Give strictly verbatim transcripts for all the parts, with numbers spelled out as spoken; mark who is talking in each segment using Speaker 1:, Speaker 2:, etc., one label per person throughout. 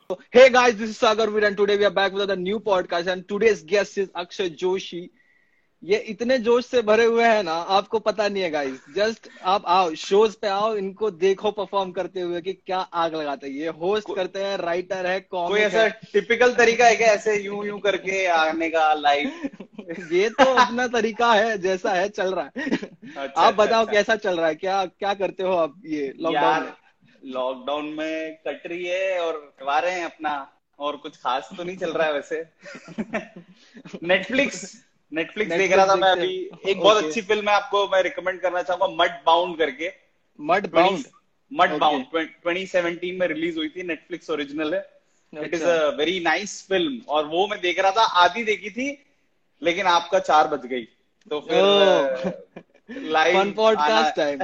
Speaker 1: Hey guys, this is Sagar Veer and today we are back with a new podcast and today's guest is Akshay Joshi. ये इतने जोश से भरे हुए हैं ना, आपको पता नहीं है गाइस. जस्ट आप आओ शोज पे आओ, इनको देखो परफॉर्म करते हुए कि क्या आग लगाते हैं. ये होस्ट करते हैं, राइटर है,
Speaker 2: कोई
Speaker 1: कॉमिक
Speaker 2: ऐसा
Speaker 1: है.
Speaker 2: टिपिकल तरीका है क्या ऐसे यूं यूं करके आने का लाइव?
Speaker 1: ये तो अपना तरीका है, जैसा है चल रहा है.
Speaker 2: अच्छा
Speaker 1: आप
Speaker 2: अच्छा
Speaker 1: बताओ
Speaker 2: अच्छा
Speaker 1: कैसा चल रहा है, क्या क्या करते हो आप ये लॉकडाउन में?
Speaker 2: यार, लॉकडाउन में कट रही है और करवा रहे हैं अपना, और कुछ खास तो नहीं चल रहा है वैसे. नेटफ्लिक्स नेटफ्लिक्स देख रहा था मैं अभी. एक बहुत अच्छी फिल्म है, आपको मैं रिकमेंड करना चाहूंगा, मड बाउंड करके.
Speaker 1: Mudbound
Speaker 2: Mudbound twenty seventeen में रिलीज हुई थी, नेटफ्लिक्स ओरिजिनल है. It is a very nice film और वो मैं देख रहा था. आधी देखी थी लेकिन आपका चार बज गई, तो फिर लाइव
Speaker 1: फन पॉडकास्ट टाइम.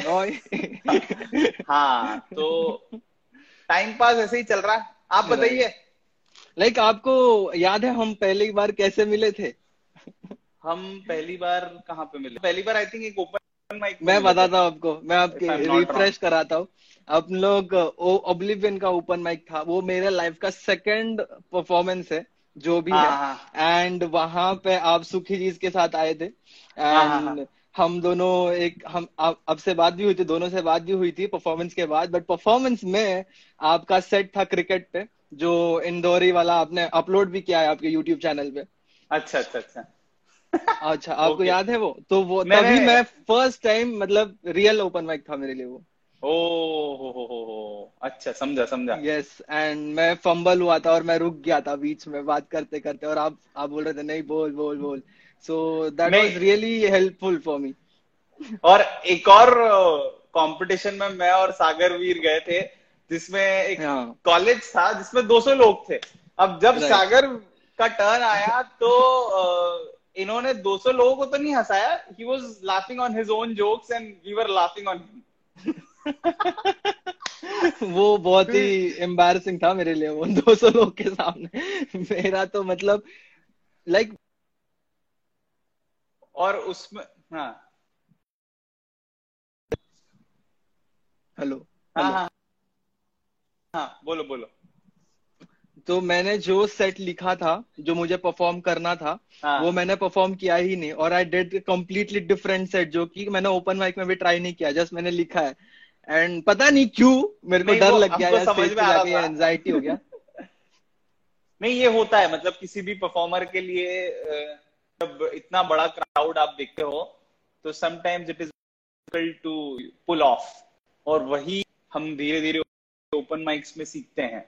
Speaker 2: हाँ, तो टाइम पास ऐसे ही चल रहा है. आप बताइए.
Speaker 1: लाइक आपको याद है हम पहली बार कैसे मिले थे?
Speaker 2: हम पहली बार कहाँ पे मिले? पहली बार आई थिंक एक ओपन माइक.
Speaker 1: मैं बताता हूँ आपको, मैं आपके रिफ्रेश कराता हूँ. आप लोग ओब्लिवियन का ओपन माइक था, वो मेरे लाइफ का सेकंड परफॉर्मेंस है जो भी है. एंड वहां पे आप सुखी जी के साथ आए थे एंड हम दोनों एक हम अब से बात भी हुई थी, दोनों से बात भी हुई थी परफॉर्मेंस के बाद. बट परफॉर्मेंस में आपका सेट था क्रिकेट पे, जो इंदौरी वाला आपने अपलोड भी किया है आपके यूट्यूब चैनल पे.
Speaker 2: अच्छा अच्छा अच्छा
Speaker 1: अच्छा, आपको okay. याद है वो? तो वो तभी मैं फर्स्ट टाइम, मतलब रियल ओपन माइक था मेरे लिए वो.
Speaker 2: ओ हो हो हो हो अच्छा, समझा समझा.
Speaker 1: यस, एंड मैं फंबल हुआ था और मैं रुक गया था बीच में बात करते करते, और आप आप बोल रहे थे नहीं बोल बोल बोल. So that was really helpful for me.
Speaker 2: और एक और कंपटीशन में मैं और सागर वीर गए थे, जिसमें एक कॉलेज था जिसमें दो सौ लोग थे. अब जब सागर का टर्न आया तो इन्होंने दो सौ लोगों को तो नहीं हंसाया. He was laughing on his own jokes and we were laughing on him.
Speaker 1: वो बहुत ही एम्बैरसिंग था मेरे लिए, वो दो सौ लोग के सामने. मेरा तो मतलब लाइक like...
Speaker 2: और उसमें हाँ
Speaker 1: हेलो
Speaker 2: हाँ हाँ हाँ बोलो बोलो.
Speaker 1: तो मैंने जो सेट लिखा था, जो मुझे परफॉर्म करना था, हाँ. वो मैंने परफॉर्म किया ही नहीं, और I did completely different set, जो कि मैंने ओपन माइक में भी ट्राई नहीं किया. जस्ट मैंने लिखा है एंड पता नहीं क्यों मेरे को डर लग गया या स्टेज पे जाके एंजाइटी हो गया.
Speaker 2: नहीं, ये होता है, मतलब किसी भी परफॉर्मर के लिए जब इतना बड़ा क्राउड आप देखते हो तो sometimes it is difficult to pull off, और वही हम धीरे धीरे ओपन माइक्स में सीखते हैं.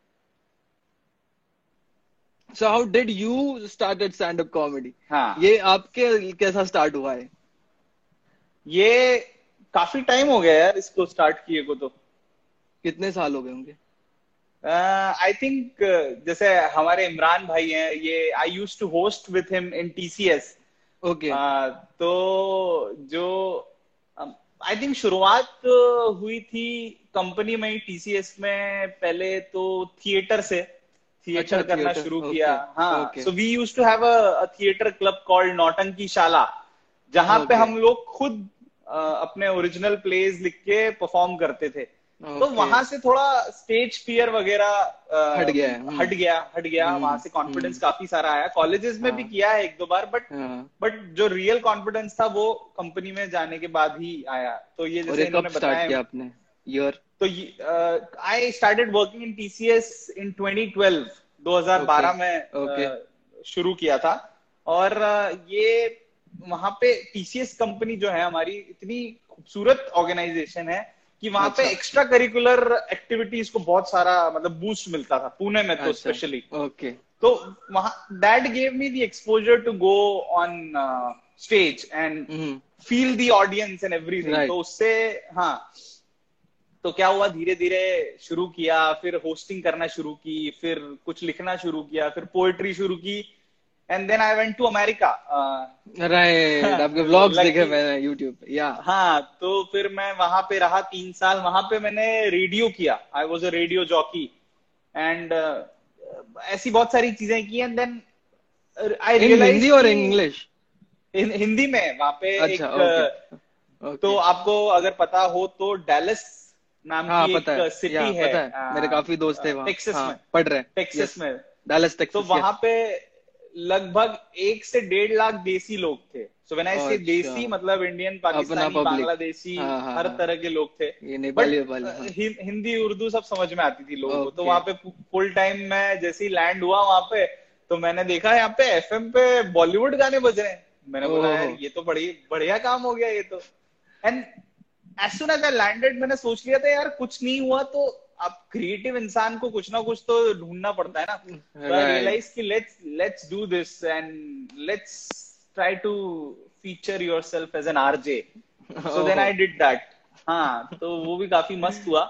Speaker 1: So how did you started stand-up comedy?
Speaker 2: हाँ.
Speaker 1: ये आपके कैसा स्टार्ट हुआ है?
Speaker 2: ये काफी टाइम हो गया यार इसको स्टार्ट किए को. तो
Speaker 1: कितने साल हो गए होंगे?
Speaker 2: आई uh, थिंक uh, जैसे हमारे इमरान भाई हैं, ये I used to host with him in TCS.
Speaker 1: Okay.
Speaker 2: तो जो आई um, थिंक शुरुआत हुई थी कंपनी में, टीसीएस में. पहले तो थिएटर से थिएटर अच्छा, करना शुरू किया. हाँ, so we used to have a theatre club called Nautanki Shala, जहां okay. पे हम लोग खुद uh, अपने ओरिजिनल प्लेज लिख के परफॉर्म करते थे. okay. तो वहां से थोड़ा स्टेज फियर वगैरह uh,
Speaker 1: हट गया
Speaker 2: हट गया हट गया hmm. वहां से कॉन्फिडेंस hmm. काफी सारा आया. कॉलेजेस में हाँ. भी किया है एक दो बार, बट बट जो रियल कॉन्फिडेंस था वो कंपनी में जाने के बाद ही आया. तो ये जैसे इन्होंने बताया
Speaker 1: आपने ईयर,
Speaker 2: तो I started working in TCS in twenty twelve, दो हज़ार बारह okay. में okay. uh, शुरू किया था. और uh, ये वहां पे टीसीएस कंपनी जो है हमारी, इतनी खूबसूरत ऑर्गेनाइजेशन है कि वहां अच्छा. पे एक्स्ट्रा करिकुलर एक्टिविटीज को बहुत सारा मतलब बूस्ट मिलता था, पुणे में तो स्पेशली.
Speaker 1: ओके.
Speaker 2: तो वहां that gave me the exposure to go on stage and feel the audience and everything. तो उससे हाँ, तो क्या हुआ, धीरे धीरे शुरू किया, फिर होस्टिंग करना शुरू की, फिर कुछ लिखना शुरू किया, फिर पोएट्री शुरू की, and then I went to America.
Speaker 1: Right, आपके व्लॉग्स देखे मैंने यूट्यूब पे. या
Speaker 2: हाँ, तो फिर मैं वहां पे रहा तीन साल. वहां पे मैंने रेडियो किया, I was a radio jockey, and ऐसी बहुत सारी चीजें की. And then I realize,
Speaker 1: Hindi और इंग्लिश?
Speaker 2: हिंदी में वहां पे.
Speaker 1: अच्छा,
Speaker 2: एक okay. Okay. तो आपको अगर पता हो तो डैलस नाम
Speaker 1: हाँ,
Speaker 2: की
Speaker 1: पता
Speaker 2: एक
Speaker 1: है,
Speaker 2: सिटी
Speaker 1: या
Speaker 2: है,
Speaker 1: पता है, मेरे काफी दोस्त है वहाँ,
Speaker 2: टेक्सास
Speaker 1: हाँ
Speaker 2: में,
Speaker 1: पढ़ रहे हैं,
Speaker 2: टेक्सास में
Speaker 1: डैलस
Speaker 2: तो
Speaker 1: टेक्सास,
Speaker 2: वहां
Speaker 1: यस।
Speaker 2: पे लगभग एक से डेढ़ लाख देसी लोग थे। सो व्हेन आई से
Speaker 1: अच्छा,
Speaker 2: देसी, मतलब इंडियन,
Speaker 1: अपना
Speaker 2: पाकिस्तानी,
Speaker 1: पब्लिक,
Speaker 2: बांग्लादेशी,
Speaker 1: हाँ हाँ
Speaker 2: हर
Speaker 1: हाँ,
Speaker 2: तरह के लोग थे।
Speaker 1: ये
Speaker 2: बट
Speaker 1: नेपाली वेपाली, हाँ।
Speaker 2: हिंदी उर्दू सब समझ में आती थी लोगों को। तो
Speaker 1: ओके।
Speaker 2: वहां पे फुल टाइम मैं जैसे ही लैंड हुआ वहां पे, तो मैंने देखा यहाँ पे एफएम पे बॉलीवुड गाने बज रहे हैं। मैंने बोला
Speaker 1: ओहो।
Speaker 2: यार ये तो बड़ी बढ़िया काम हो गया ये तो। And as soon as I landed, मैंने सोच लिया था यार कुछ नहीं हुआ तो अब क्रिएटिव इंसान को कुछ ना कुछ तो ढूंढना पड़ता है ना। तो आई
Speaker 1: राइट।
Speaker 2: रियलाइज कि let's let's do this and let's try to feature yourself as an RJ. So then
Speaker 1: ओहो।
Speaker 2: I did that. हाँ, तो वो भी काफी मस्त हुआ।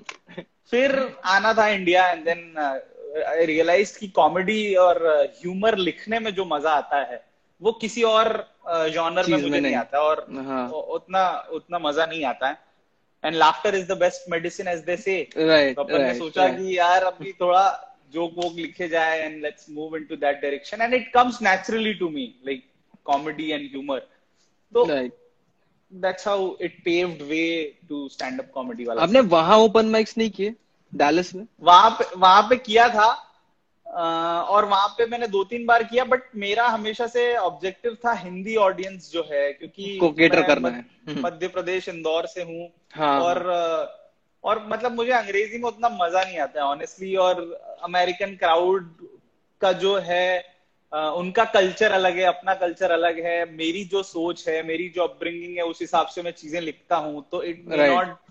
Speaker 2: फिर आना था India, and then I realize कि कॉमेडी और ह्यूमर लिखने में जो मजा आता है वो किसी और जॉनर में
Speaker 1: चीज में
Speaker 2: मुझे नहीं
Speaker 1: नहीं,
Speaker 2: आता, और
Speaker 1: हाँ।
Speaker 2: उ- उतना उतना मजा नहीं आता है। And laughter is the best medicine as they say.
Speaker 1: Right
Speaker 2: तो अपन ने
Speaker 1: राइट
Speaker 2: सोचा
Speaker 1: राइट।
Speaker 2: कि यार अभी थोड़ा जोक वोक लिखे जाए and let's move into that direction, and it comes naturally to me, like comedy and humour. तो
Speaker 1: right.
Speaker 2: That's how it paved way to stand up comedy वाला
Speaker 1: आपने
Speaker 2: सीन।
Speaker 1: वहां ओपन माइक्स नहीं किए डैलस में?
Speaker 2: वहां पे वहां पे किया था, अ, और वहां पे मैंने दो तीन बार किया, बट मेरा हमेशा से ऑब्जेक्टिव था हिंदी ऑडियंस जो है, क्योंकि
Speaker 1: को केटर
Speaker 2: मैं
Speaker 1: करना
Speaker 2: मध,
Speaker 1: है। हम्म,
Speaker 2: मध्य प्रदेश इंदौर से हूँ।
Speaker 1: हाँ
Speaker 2: और
Speaker 1: हाँ।
Speaker 2: अ, और मतलब मुझे अंग्रेजी में उतना मजा नहीं आता है ऑनेस्टली। और अमेरिकन क्राउड का जो है, अ, उनका कल्चर अलग है, अपना कल्चर अलग है। मेरी जो सोच है, मेरी जो अपब्रिंगिंग है, उस हिसाब से मैं चीजें लिखता हूँ, तो it may
Speaker 1: right.
Speaker 2: Not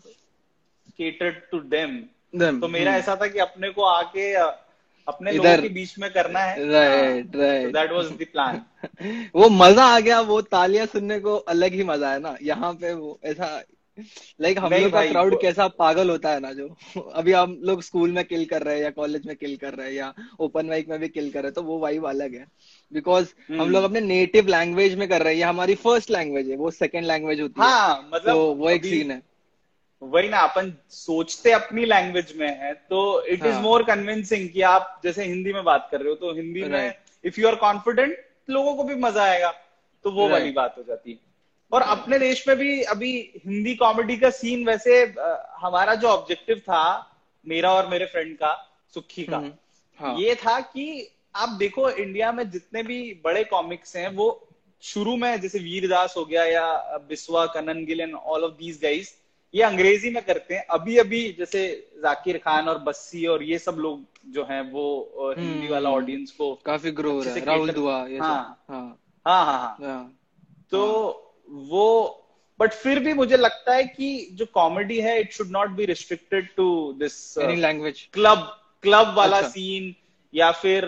Speaker 2: catered to them.
Speaker 1: Them,
Speaker 2: तो मेरा
Speaker 1: हम्म।
Speaker 2: ऐसा था कि अपने को आके अ, अपने लोगों
Speaker 1: इधर,
Speaker 2: के बीच में करना है। हाँ,
Speaker 1: राइट
Speaker 2: तो that was
Speaker 1: right.
Speaker 2: The plan.
Speaker 1: वो मजा आ गया, वो तालियां सुनने को अलग ही मजा है ना यहाँ पे, वो ऐसा लाइक हम
Speaker 2: नहीं
Speaker 1: लोग का
Speaker 2: भाई
Speaker 1: क्राउड
Speaker 2: वो,
Speaker 1: कैसा पागल होता है ना, जो अभी हम लोग स्कूल में किल कर रहे हैं या कॉलेज में किल कर रहे हैं या ओपन माइक में भी किल कर रहे हैं, तो वो वाइब अलग है। बिकॉज हम लोग
Speaker 2: हम्म,
Speaker 1: अपने नेटिव लैंग्वेज में कर रहे हैं, ये हमारी फर्स्ट लैंग्वेज है, वो सेकंड लैंग्वेज होती है,
Speaker 2: हाँ
Speaker 1: तो
Speaker 2: मतलब
Speaker 1: वो एक
Speaker 2: अभी
Speaker 1: सीन है।
Speaker 2: वही ना, अपन सोचते अपनी लैंग्वेज में है तो इट इज
Speaker 1: हाँ,
Speaker 2: मोर कन्विंसिंग कि आप जैसे हिंदी में बात कर रहे हो, तो हिंदी में
Speaker 1: right
Speaker 2: if you are confident, लोगों को भी मजा आएगा। तो वो वाली
Speaker 1: राइट
Speaker 2: बात हो जाती है। और अपने देश में भी अभी हिंदी कॉमेडी का सीन वैसे, अ, हमारा जो ऑब्जेक्टिव था, मेरा और मेरे फ्रेंड का, सुखी का,
Speaker 1: हम्म, हाँ।
Speaker 2: ये था कि आप देखो इंडिया में जितने भी बड़े कॉमिक्स हैं, वो शुरू में जैसे वीरदास हो गया या Biswa, Kanan Gill and all of these guys, ये अंग्रेजी में करते हैं। अभी अभी जैसे जाकिर खान और बस्सी और ये सब लोग जो हैं, वो अ, हिंदी वाला
Speaker 1: हम्म,
Speaker 2: ऑडियंस को
Speaker 1: काफी ग्रो हो
Speaker 2: अच्छे
Speaker 1: रहा
Speaker 2: से
Speaker 1: है, राहुल
Speaker 2: केटर।
Speaker 1: दुआ ये
Speaker 2: हाँ
Speaker 1: सब, हाँ
Speaker 2: हाँ हाँ हाँ।
Speaker 1: हाँ
Speaker 2: तो
Speaker 1: हाँ।
Speaker 2: वो, बट फिर भी मुझे लगता है कि जो कॉमेडी है, it should not be restricted to this
Speaker 1: any language.
Speaker 2: Club club वाला
Speaker 1: अच्छा,
Speaker 2: सीन, या फिर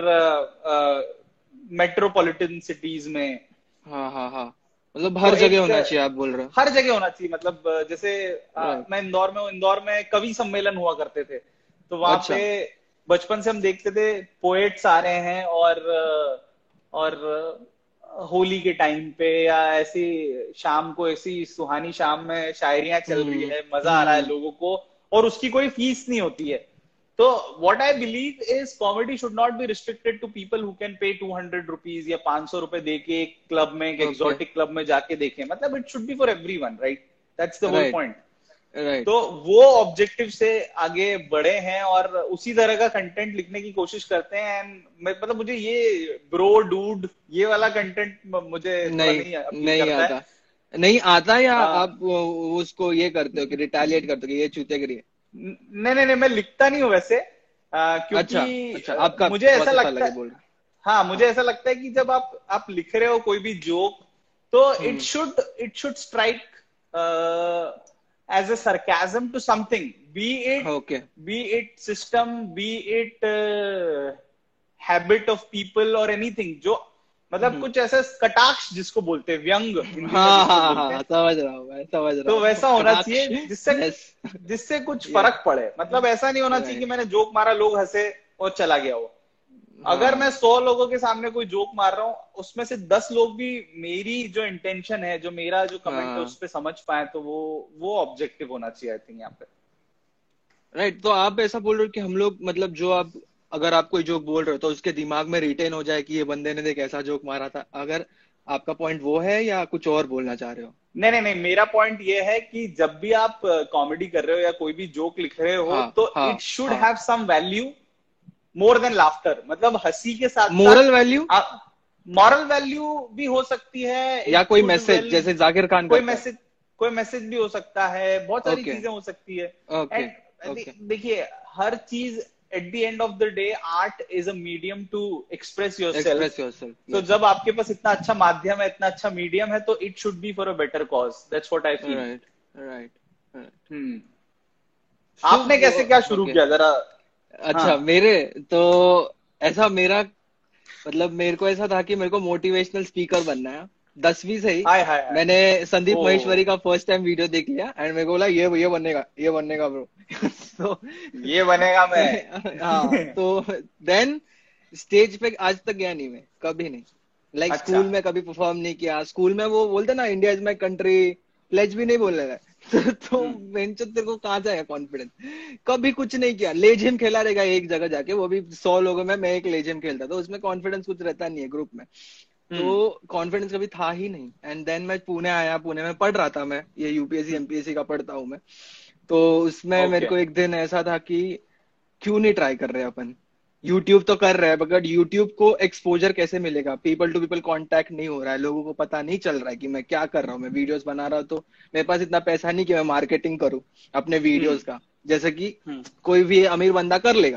Speaker 2: मेट्रोपॉलिटन सिटीज में।
Speaker 1: हाँ हाँ हाँ, मतलब
Speaker 2: तो
Speaker 1: हर जगह
Speaker 2: एक
Speaker 1: होना चाहिए आप बोल रहे हो?
Speaker 2: हर जगह होना चाहिए, मतलब अ, जैसे अ,
Speaker 1: राइट।
Speaker 2: मैं इंदौर में हूँ, इंदौर में कवि सम्मेलन हुआ करते थे। तो वहां पे
Speaker 1: अच्छा।
Speaker 2: बचपन से हम देखते थे पोएट्स आ रहे हैं, और अ, और अ, होली के टाइम पे या ऐसी शाम को, ऐसी सुहानी शाम में शायरियां चल रही
Speaker 1: हम्म
Speaker 2: है, मजा आ रहा है
Speaker 1: हम्म।
Speaker 2: लोगों को, और उसकी कोई फीस नहीं होती है। तो what I believe is comedy should not be restricted to people who can pay two hundred rupees या पांच सौ रुपए दे के एक क्लब में, एक
Speaker 1: ओके।
Speaker 2: एक्सोटिक क्लब में जाके देखें। मतलब it should be for everyone, right? That's the whole
Speaker 1: right
Speaker 2: point.
Speaker 1: Right.
Speaker 2: तो वो ऑब्जेक्टिव से आगे बढ़े हैं और उसी तरह का कंटेंट लिखने की कोशिश करते हैं। एंड मतलब मुझे ये ब्रो डूड ये वाला कंटेंट मुझे थोड़ा
Speaker 1: नहीं,
Speaker 2: नहीं अपील
Speaker 1: नहीं
Speaker 2: करता है।
Speaker 1: आता, नहीं आता, या
Speaker 2: आ,
Speaker 1: आप वो, उसको ये करते हो कि रिटेलिएट करते हो कि ये चूतियागिरी है?
Speaker 2: नहीं नहीं नहीं, मैं लिखता नहीं हूँ वैसे, आ,
Speaker 1: अच्छा
Speaker 2: क्योंकि
Speaker 1: अच्छा,
Speaker 2: आ,
Speaker 1: आपका
Speaker 2: मुझे ऐसा
Speaker 1: प्रोसेस अलग
Speaker 2: लगता
Speaker 1: है,
Speaker 2: है,
Speaker 1: बोल रहे
Speaker 2: हाँ
Speaker 1: हैं,
Speaker 2: मुझे
Speaker 1: हाँ।
Speaker 2: ऐसा लगता है कि जब आप आप लिख रहे हो कोई भी जोक, तो it
Speaker 1: hmm.
Speaker 2: Should it should strike as a sarcasm to something, be it
Speaker 1: okay.
Speaker 2: Be it system, be it habit of people और एनीथिंग, जो मतलब
Speaker 1: हम्म।
Speaker 2: कुछ ऐसा कटाक्ष जिसको बोलते हैं, व्यंग हिंदी में
Speaker 1: हाँ
Speaker 2: जिसको
Speaker 1: हाँ
Speaker 2: बोलते
Speaker 1: हाँ,
Speaker 2: हैं,
Speaker 1: समझ रहा हूँ, मैं समझ रहा
Speaker 2: तो
Speaker 1: हूँ,
Speaker 2: वैसा होना
Speaker 1: कटाक्ष।
Speaker 2: चाहिए जिससे
Speaker 1: यस।
Speaker 2: जिससे कुछ
Speaker 1: यस।
Speaker 2: फर्क पड़े। मतलब ऐसा नहीं होना चाहिए कि
Speaker 1: राइट।
Speaker 2: मैंने जोक मारा, लोग हंसे और चला गया वो। अगर मैं
Speaker 1: हाँ
Speaker 2: सौ लोगों के सामने कोई जोक मार रहा हूँ, उसमें से दस लोग भी मेरी जो इंटेंशन है, जो मेरा जो कमेंट है,
Speaker 1: हाँ।
Speaker 2: उस पर समझ पाए, तो वो वो ऑब्जेक्टिव होना चाहिए आई थिंक यहाँ पे।
Speaker 1: राइट, तो आप ऐसा बोल रहे हो कि हम लोग, मतलब जो आप, अगर आप कोई जोक बोल रहे हो तो उसके दिमाग में रिटेन हो जाए कि ये बंदे ने देख ऐसा जोक मारा था, अगर आपका पॉइंट वो है या कुछ और बोलना चाह रहे हो?
Speaker 2: नहीं नहीं नहीं, मेरा पॉइंट ये है कि जब भी आप कॉमेडी कर रहे हो या कोई भी जोक लिख रहे हो,
Speaker 1: हाँ,
Speaker 2: तो
Speaker 1: हाँ,
Speaker 2: इट शुड
Speaker 1: हाँ.
Speaker 2: Have some value more than laughter. मतलब हंसी के साथ
Speaker 1: मोरल वैल्यू
Speaker 2: मॉरल वैल्यू भी हो सकती है।
Speaker 1: या
Speaker 2: इट
Speaker 1: कोई
Speaker 2: कुड
Speaker 1: मैसेज
Speaker 2: वेल
Speaker 1: जैसे जाकिर खान
Speaker 2: कोई
Speaker 1: करता है.
Speaker 2: मैसेज कोई मैसेज भी हो सकता है, बहुत सारी
Speaker 1: ओके,
Speaker 2: चीजें हो सकती है।
Speaker 1: Okay,
Speaker 2: and
Speaker 1: okay.
Speaker 2: देखिए, हर चीज at the end of the day art is a medium to express yourself.
Speaker 1: Express yourself.
Speaker 2: तो
Speaker 1: यस.
Speaker 2: जब आपके पास इतना अच्छा माध्यम है, इतना अच्छा मीडियम है, तो it should be for a better cause. That's what I feel.
Speaker 1: Right, right, right.
Speaker 2: Hmm
Speaker 1: so
Speaker 2: आपने कैसे क्या शुरू
Speaker 1: ओके.
Speaker 2: किया जरा? हाँ।
Speaker 1: अच्छा, मेरे तो ऐसा मेरा मतलब मेरे को ऐसा था कि मेरे को मोटिवेशनल स्पीकर बनना है दसवीं से ही.
Speaker 2: हाय हाय हाय।
Speaker 1: मैंने संदीप
Speaker 2: ओ,
Speaker 1: महेश्वरी का फर्स्ट टाइम वीडियो देख लिया एंड मेरे को बोला ये ये बनेगा, ये बनेगा ब्रो. तो
Speaker 2: ये बनेगा मैं।
Speaker 1: हाँ, तो देन स्टेज पे आज तक गया नहीं, मैं कभी नहीं. लाइक like,
Speaker 2: अच्छा।
Speaker 1: स्कूल में कभी परफॉर्म नहीं किया. स्कूल में वो बोलते ना India is my country, pledge भी नहीं बोलने लगा. तो, तो बेंचो तेरे को कहाँ जाएगा कॉन्फिडेंस. कभी कुछ नहीं किया. लेजिम खेला रहेगा एक जगह जाके, वो भी सौ लोगों में मैं एक लेजिम खेलता था. उसमें कॉन्फिडेंस कुछ रहता नहीं है ग्रुप में. तो कॉन्फिडेंस कभी था ही नहीं. एंड देन मैं पुणे आया. पुणे में पढ़ रहा था मैं, ये यूपीएससी एमपीएससी का पढ़ता हूँ मैं. तो उसमें मेरे
Speaker 2: ओके।
Speaker 1: को एक दिन ऐसा था कि क्यों नहीं ट्राई कर रहे अपन. यूट्यूब तो कर रहे हैं, बट यूट्यूब को एक्सपोजर कैसे मिलेगा. पीपल टू पीपल कांटेक्ट नहीं हो रहा है. लोगों को पता नहीं चल रहा है कि मैं क्या कर रहा हूँ. मैं वीडियोस बना रहा हूँ तो मेरे पास इतना पैसा नहीं कि मैं मार्केटिंग करूँ अपने वीडियोस का, जैसे कि कोई भी अमीर बंदा कर लेगा.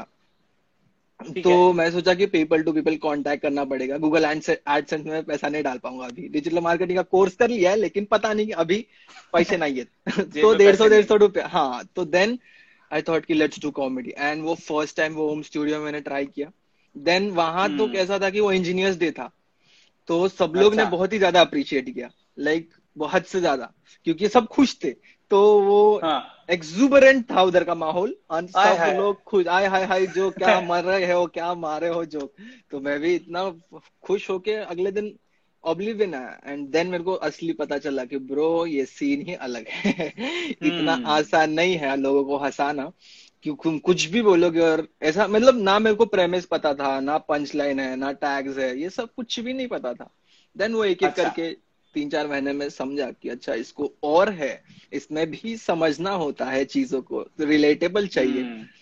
Speaker 1: तो मैं सोचा कि पीपल टू पीपल कांटेक्ट करना पड़ेगा. गूगल एडसेंस में पैसा नहीं डाल पाऊंगा अभी. डिजिटल मार्केटिंग का कोर्स कर लिया है, लेकिन पता नहीं कि अभी पैसे नहीं है. तो डेढ़ सौ डेढ़ सौ रुपया. हाँ, तो देन आई थॉट कि लेट्स डू कॉमेडी. एंड वो फर्स्ट टाइम वो होम स्टूडियो में मैंने ट्राई किया. देन वहां तो कैसा था कि वो इंजीनियर्स डे था, तो सब लोग ने बहुत ही ज्यादा अप्रिशिएट किया. लाइक बहुत से ज्यादा, क्योंकि सब खुश थे. तो वो एक्सुबरेंट था उधर का माहौल. सब लोग खुश. आए हाय हाय जो क्या मर रहे हो, क्या मारे हो जोक. तो मैं भी इतना खुश होके अगले दिन ऑब्लिवियन आया. एंड देन मेरे को असली पता चला कि ब्रो ये सीन ही अलग है. इतना आसान नहीं है लोगों को हंसाना, क्योंकि कुछ भी बोलोगे. और ऐसा मतलब ना मेरे को प्रेमिस पता था, ना पंच लाइन है, ना टैग्स है, ये सब कुछ भी नहीं पता था. देन वो एक एक अच्छा. करके तीन चार महीने में समझा कि अच्छा इसको और है, इसमें भी समझना होता है चीजों को, रिलेटेबल चाहिए.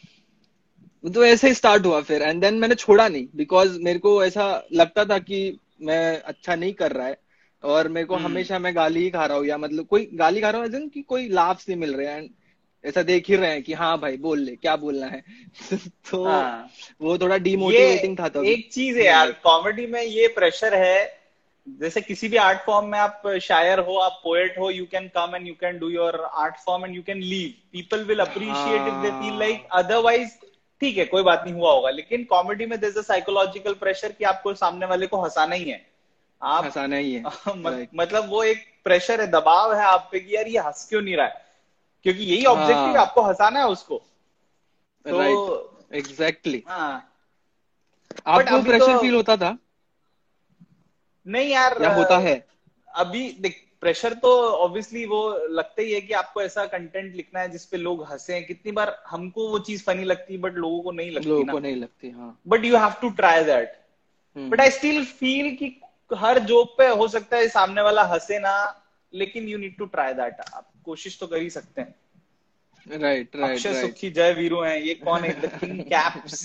Speaker 1: तो ऐसे ही स्टार्ट हुआ फिर. एंड देन मैंने छोड़ा नहीं, बिकॉज मेरे को ऐसा लगता था कि मैं अच्छा नहीं कर रहा है, और मेरे को हमेशा मैं गाली ही खा रहा हूँ, या मतलब कोई गाली खा रहा हूँ कि कोई लाफ्स नहीं मिल रहे हैं. ऐसा देख ही रहे हैं कि हाँ भाई बोल ले, क्या बोलना है. तो हाँ. वो थोड़ा डीमोटिवेटिंग था. तो
Speaker 2: एक चीज है यार, कॉमेडी में ये प्रेशर है. जैसे किसी भी आर्ट फॉर्म में आप शायर हो, आप पोएट हो, you can come and you can do your art form and you can leave. People will appreciate if they feel like. Otherwise ठीक है, कोई बात नहीं हुआ होगा. लेकिन कॉमेडी में there is a psychological pressure कि आपको सामने वाले को हंसाना ही है. आप
Speaker 1: हंसाना ही है.
Speaker 2: मत, मतलब वो एक प्रेशर है, दबाव है आप पे कि यार ये हंस क्यों नहीं रहा है, क्योंकि यही ऑब्जेक्टिव है, आपको हंसाना है उसको.
Speaker 1: तो राइट, एग्जैक्टली.
Speaker 2: आपको
Speaker 1: प्रेशर फील होता था?
Speaker 2: नहीं यार,
Speaker 1: या होता है
Speaker 2: अभी देख, प्रेशर तो ऑब्वियसली वो लगता ही है कि आपको ऐसा कंटेंट लिखना है जिसपे लोग हंसे. कितनी बार हमको वो चीज फनी लगती, बट लोगों को नहीं लगती.
Speaker 1: लोगों को नहीं लगती. हाँ.
Speaker 2: But you have to try that. But I still feel कि हर जोक पे हो सकता है सामने वाला हंसे ना, लेकिन you need to try that. आप कोशिश तो कर ही सकते हैं.
Speaker 1: Right right.
Speaker 2: अक्षय सुखी, जय वीरू हैं. ये कौन है? The king caps.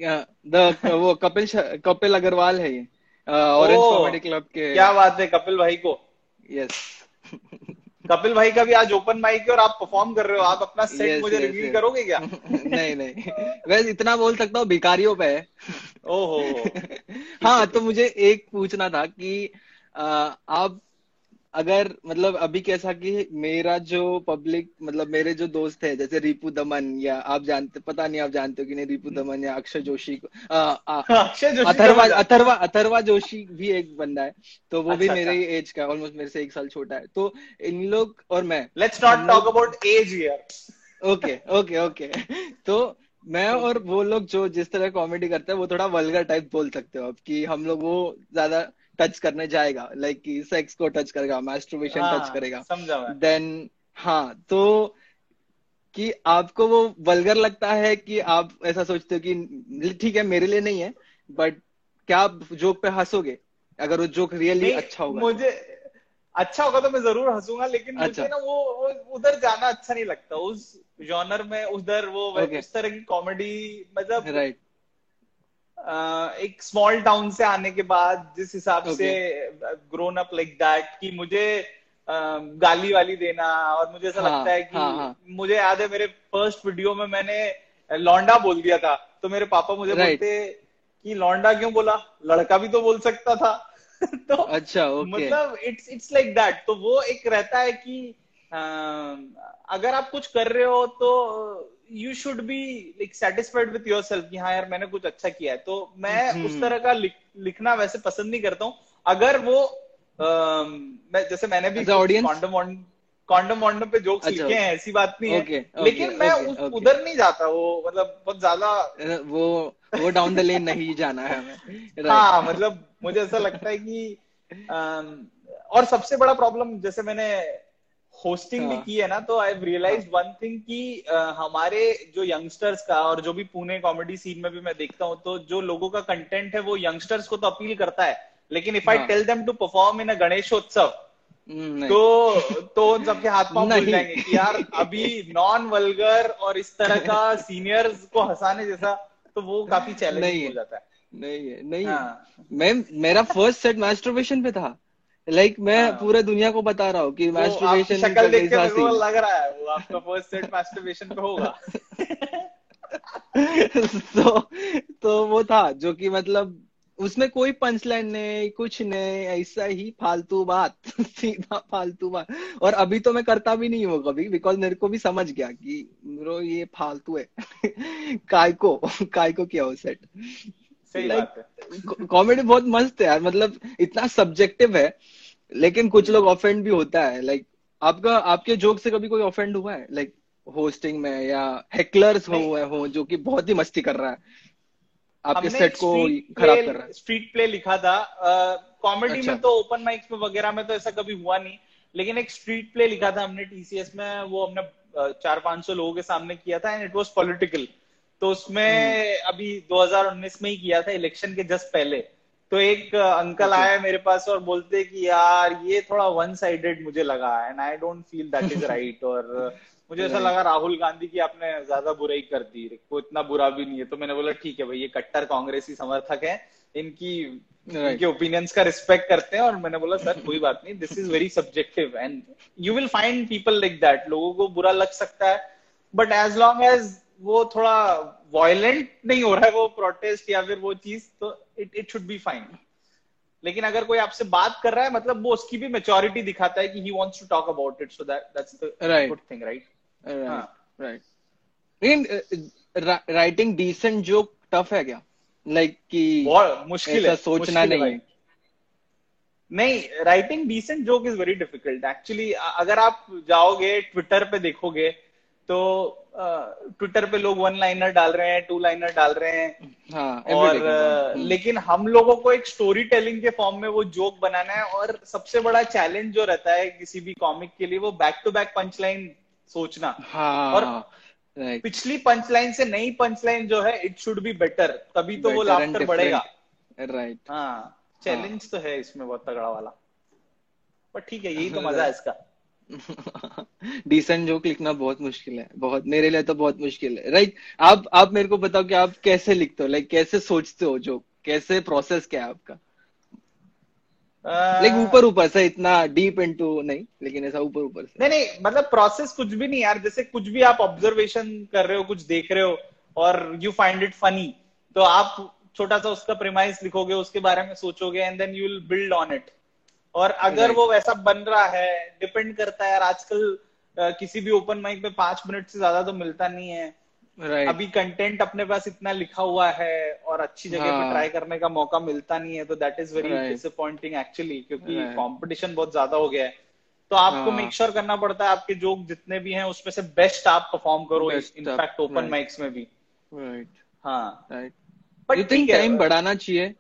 Speaker 1: द वो कपिल कपिल अग्रवाल है ये, ऑरेंज कॉमेडी क्लब के.
Speaker 2: क्या बात है, कपिल भाई को.
Speaker 1: यस.
Speaker 2: कपिल भाई का भी आज ओपन माइक है और आप परफॉर्म कर रहे हो. आप अपना सेट yes, मुझे yes, रिवील yes. करोगे क्या?
Speaker 1: नहीं नहीं, वैसे इतना बोल सकता हूँ, भिखारियों पे है.
Speaker 2: ओहो.
Speaker 1: हाँ, तो मुझे एक पूछना था कि आ, आप अगर मतलब अभी कैसा कि मेरा जो पब्लिक मतलब मेरे जो दोस्त है, जैसे रिपू दमन, या आप जानते, पता नहीं आप जानते हो कि नहीं, रिपू दमन या अक्षय जोशी को, अक्षय जोशी, अथर्वा अथर्वा अथर्वा जोशी भी एक बंदा है. तो वो अच्छा, भी अच्छा. मेरे ही एज का, ऑलमोस्ट मेरे से एक साल छोटा है. तो इन लोग और मैं,
Speaker 2: let's not talk about age here.
Speaker 1: Okay okay okay. तो मैं और वो लोग जो जिस तरह कॉमेडी करते हैं, वो थोड़ा वल्गर टाइप बोल सकते हो आप, कि हम लोग वो ज्यादा टच करने जाएगा, लाइक कि सेक्स को टच करेगा, मैस्टरबेशन टच करेगा.
Speaker 2: समझा मैं.
Speaker 1: देन हाँ, तो कि आपको वो वल्गर लगता है कि आप ऐसा सोचते हो कि ठीक है मेरे लिए नहीं है, बट क्या आप जोक पे हंसोगे अगर वो जोक रियली अच्छा होगा?
Speaker 2: मुझे अच्छा होगा तो मैं जरूर हंसूंगा, लेकिन
Speaker 1: अच्छा.
Speaker 2: मुझे ना वो वो उधर जाना अच्छा नहीं लगता, उस जॉनर में, उधर वो
Speaker 1: Okay.
Speaker 2: उस तरह की कॉमेडी, मतलब
Speaker 1: Right.
Speaker 2: अ, एक स्मॉल टाउन से आने के बाद जिस हिसाब से
Speaker 1: Okay.
Speaker 2: Grown up like that, कि मुझे अ, गाली वाली देना, और मुझे ऐसा लगता
Speaker 1: हाँ
Speaker 2: है कि
Speaker 1: हाँ हाँ.
Speaker 2: मुझे याद है मेरे फर्स्ट वीडियो में मैंने लौंडा बोल दिया था, तो मेरे पापा मुझे
Speaker 1: Right.
Speaker 2: बोलते कि लौंडा क्यों बोला, लड़का भी तो बोल सकता था। तो
Speaker 1: अच्छा. Okay.
Speaker 2: मतलब इट्स इट्स लाइक दैट, तो वो एक रहता है कि अ, अगर आप कुछ कर रहे हो तो you should be like satisfied with yourself कि हाँ यार मैंने कुछ अच्छा किया है, तो मैं उस
Speaker 1: हम्म.
Speaker 2: तरह का लिख, लिखना वैसे पसंद नहीं करता हूँ। अगर वो आ, मैं जैसे मैंने भी
Speaker 1: एज अ
Speaker 2: कुछ
Speaker 1: ऑडियंस.
Speaker 2: कॉन्डम कॉन्डम वॉन्डम पे जोक्स
Speaker 1: अच्छा.
Speaker 2: लिखे हैं, ऐसी बात नहीं है,
Speaker 1: ओके ओके
Speaker 2: लेकिन मैं
Speaker 1: ओके
Speaker 2: उस
Speaker 1: ओके.
Speaker 2: उधर नहीं जाता, वो मतलब बहुत ज्यादा।
Speaker 1: वो वो डाउन द लेन नहीं जाना है हमें. राइट.
Speaker 2: हाँ मतलब मुझे ऐसा लगता है कि अम, और सबसे बड़ा प्रॉब्लम, जैसे मैंने होस्टिंग भी
Speaker 1: हाँ
Speaker 2: की है ना, तो आई
Speaker 1: हाँ.
Speaker 2: रियलाइज वन थिंग कि अ, हमारे जो यंगस्टर्स का, और जो भी पुणे कॉमेडी सीन में भी मैं देखता हूँ, तो जो लोगों का कंटेंट है वो यंगस्टर्स को तो अपील करता है, लेकिन इफ आई
Speaker 1: हाँ.
Speaker 2: Tell them to perform in a Ganeshotsav,
Speaker 1: हम्म, नहीं.
Speaker 2: तो तो उन सबके हाथ पांव फूल
Speaker 1: नहीं.
Speaker 2: जाएंगे कि यार अभी नॉन वल्गर और इस तरह का सीनियर्स को हंसाने जैसा, तो वो काफी
Speaker 1: नहीं
Speaker 2: चैलेंजिंग हो
Speaker 1: है.
Speaker 2: जाता है।
Speaker 1: नहीं है. नहीं है.
Speaker 2: हाँ
Speaker 1: मैं मेरा फर्स्ट सेट मास्टरबेशन पे था. लाइक like, मैं
Speaker 2: हाँ,
Speaker 1: पूरे दुनिया को बता रहा हूँ कि
Speaker 2: वो आपकी
Speaker 1: मास्टरबेशन
Speaker 2: शक्ल
Speaker 1: का
Speaker 2: देख के
Speaker 1: कैसा
Speaker 2: मेरे को
Speaker 1: सीन
Speaker 2: लग रहा है वो आपका फर्स्ट सेट मास्टरबेशन पे होगा।
Speaker 1: है. तो तो वो था जो कि मतलब उसमें कोई पंच लाइन नहीं, कुछ नहीं, ऐसा ही फालतू बात. सीधा फालतू बात. और अभी तो मैं करता भी नहीं हूँ कभी, बिकॉज मेरे को भी समझ गया कि ब्रो ये फालतू है. काय को काय को किया हो सेट.
Speaker 2: सही
Speaker 1: लाइक
Speaker 2: बात है।
Speaker 1: कॉमेडी बहुत मस्त है यार, मतलब इतना सब्जेक्टिव है, लेकिन कुछ लोग
Speaker 2: हम्म,
Speaker 1: ऑफेंड भी होता है. लाइक आपका आपके जोक से कभी कोई ऑफेंड हुआ है, लाइक होस्टिंग में, या हेकलर्स हो
Speaker 2: नहीं,
Speaker 1: हो जो कि बहुत ही मस्ती कर रहा है, आपके
Speaker 2: हमने
Speaker 1: सेट
Speaker 2: एक
Speaker 1: को
Speaker 2: स्ट्रीट प्ले
Speaker 1: खराब कर रहा है.
Speaker 2: स्ट्रीट प्ले लिखा था, कॉमेडी
Speaker 1: अच्छा.
Speaker 2: में तो ओपन माइक्स में वगैरह में तो ऐसा कभी हुआ नहीं, लेकिन एक स्ट्रीट प्ले लिखा था हमने टीसीएस में, वो हमने अ, चार पांच सौ लोगों के सामने किया था, एंड इट वाज पॉलिटिकल। तो
Speaker 1: हम्म.
Speaker 2: उसमें अभी दो हज़ार उन्नीस में ही किया था, इलेक्शन के जस्ट पहले। तो एक अंकल
Speaker 1: ओके.
Speaker 2: आया मेरे पास और बोलते कि यार ये थोड़ा वन साइडेड मुझे लगा, and I don't feel that is right, और मुझे ऐसा
Speaker 1: राइट.
Speaker 2: लगा राहुल गांधी की आपने ज्यादा बुराई कर दी, वो इतना बुरा भी नहीं है। तो मैंने बोला ठीक है भाई, ये कट्टर कांग्रेसी समर्थक है, इनकी
Speaker 1: राइट.
Speaker 2: इनके ओपिनियंस का रिस्पेक्ट करते हैं। और मैंने बोला सर कोई बात नहीं, this is very subjective and you will find people like that, लोगों को बुरा लग सकता है, बट एज लॉन्ग एज वो थोड़ा वायलेंट नहीं हो रहा है वो प्रोटेस्ट या फिर वो चीज, तो it it should be fine. लेकिन अगर कोई आपसे बात कर रहा है, मतलब वो उसकी भी मेच्योरिटी दिखाता है कि he wants to talk about it, so that that's the good
Speaker 1: right.
Speaker 2: Thing, right? हाँ,
Speaker 1: राइट. राइट. लेकिन राइटिंग डिसेंट जोक टफ है क्या, लाइक कि
Speaker 2: बहुत मुश्किल
Speaker 1: ऐसा
Speaker 2: है,
Speaker 1: सोचना
Speaker 2: मुश्किल है
Speaker 1: नहीं
Speaker 2: भाई।
Speaker 1: है.
Speaker 2: नहीं, writing decent joke is very difficult actually. अगर आप जाओगे ट्विटर पे देखोगे, तो ट्विटर पे लोग वन लाइनर डाल रहे हैं, टू लाइनर डाल रहे हैं,
Speaker 1: हाँ
Speaker 2: और
Speaker 1: एवरीडे का काम.
Speaker 2: अ,
Speaker 1: हम्म.
Speaker 2: लेकिन हम लोगों को एक स्टोरी टेलिंग के फॉर्म में वो जोक बनाना है, और सबसे बड़ा चैलेंज जो रहता है किसी भी कॉमिक के लिए, वो back to back punch line सोचना। और
Speaker 1: हाँ. राइट.
Speaker 2: पिछली पंच लाइन से नई पंच लाइन जो है, इट शुड बी बेटर, तभी तो वो
Speaker 1: बेटर एंड
Speaker 2: लाफ्टर बढ़ेगा।
Speaker 1: डिफरेंट. राइट.
Speaker 2: हाँ,
Speaker 1: हाँ.
Speaker 2: चैलेंज तो है इसमें बहुत तगड़ा वाला, पर ठीक है, यही तो मजा है इसका।
Speaker 1: डिसेंट जोक लिखना बहुत मुश्किल है, बहुत, मेरे लिए तो बहुत मुश्किल है. राइट. आप आप मेरे को बताओ कि आप कैसे लिखते हो, लाइक कैसे सोचते हो जोक, कैसे प्रोसेस क्या है आपका, लाइक
Speaker 2: अह,
Speaker 1: ऊपर ऊपर से, इतना डीप इनटू नहीं, लेकिन ऐसा ऊपर ऊपर से.
Speaker 2: नहीं नहीं, मतलब प्रोसेस कुछ भी नहीं यार, जैसे कुछ भी आप ऑब्जर्वेशन कर रहे हो, कुछ देख रहे हो और यू फाइंड इट फनी, तो आप छोटा सा उसका प्रेमाइस लिखोगे, उसके बारे में सोचोगे, and then you will build on it. और अगर
Speaker 1: राइट.
Speaker 2: वो वैसा बन रहा है, डिपेंड करता है यार, आजकल अ, किसी भी ओपन माइक में पांच मिनट से ज्यादा तो मिलता नहीं है।
Speaker 1: राइट.
Speaker 2: अभी कंटेंट अपने पास इतना लिखा हुआ है और अच्छी जगह पे ट्राई
Speaker 1: हाँ.
Speaker 2: करने का मौका मिलता नहीं है, तो that is very
Speaker 1: right.
Speaker 2: Disappointing actually, क्योंकि
Speaker 1: राइट.
Speaker 2: कंपटीशन बहुत ज्यादा हो गया है। तो आपको मेक
Speaker 1: हाँ.
Speaker 2: श्योर करना पड़ता है आपके जोक जितने भी हैं उसमें से बेस्ट आप परफॉर्म करो,
Speaker 1: best up.
Speaker 2: In fact open
Speaker 1: right.
Speaker 2: Mics में भी।
Speaker 1: राइट.
Speaker 2: हाँ,
Speaker 1: राइट. यू
Speaker 2: बट ठीक
Speaker 1: थिंक
Speaker 2: है।
Speaker 1: टाइम बढ़ाना चाहिए?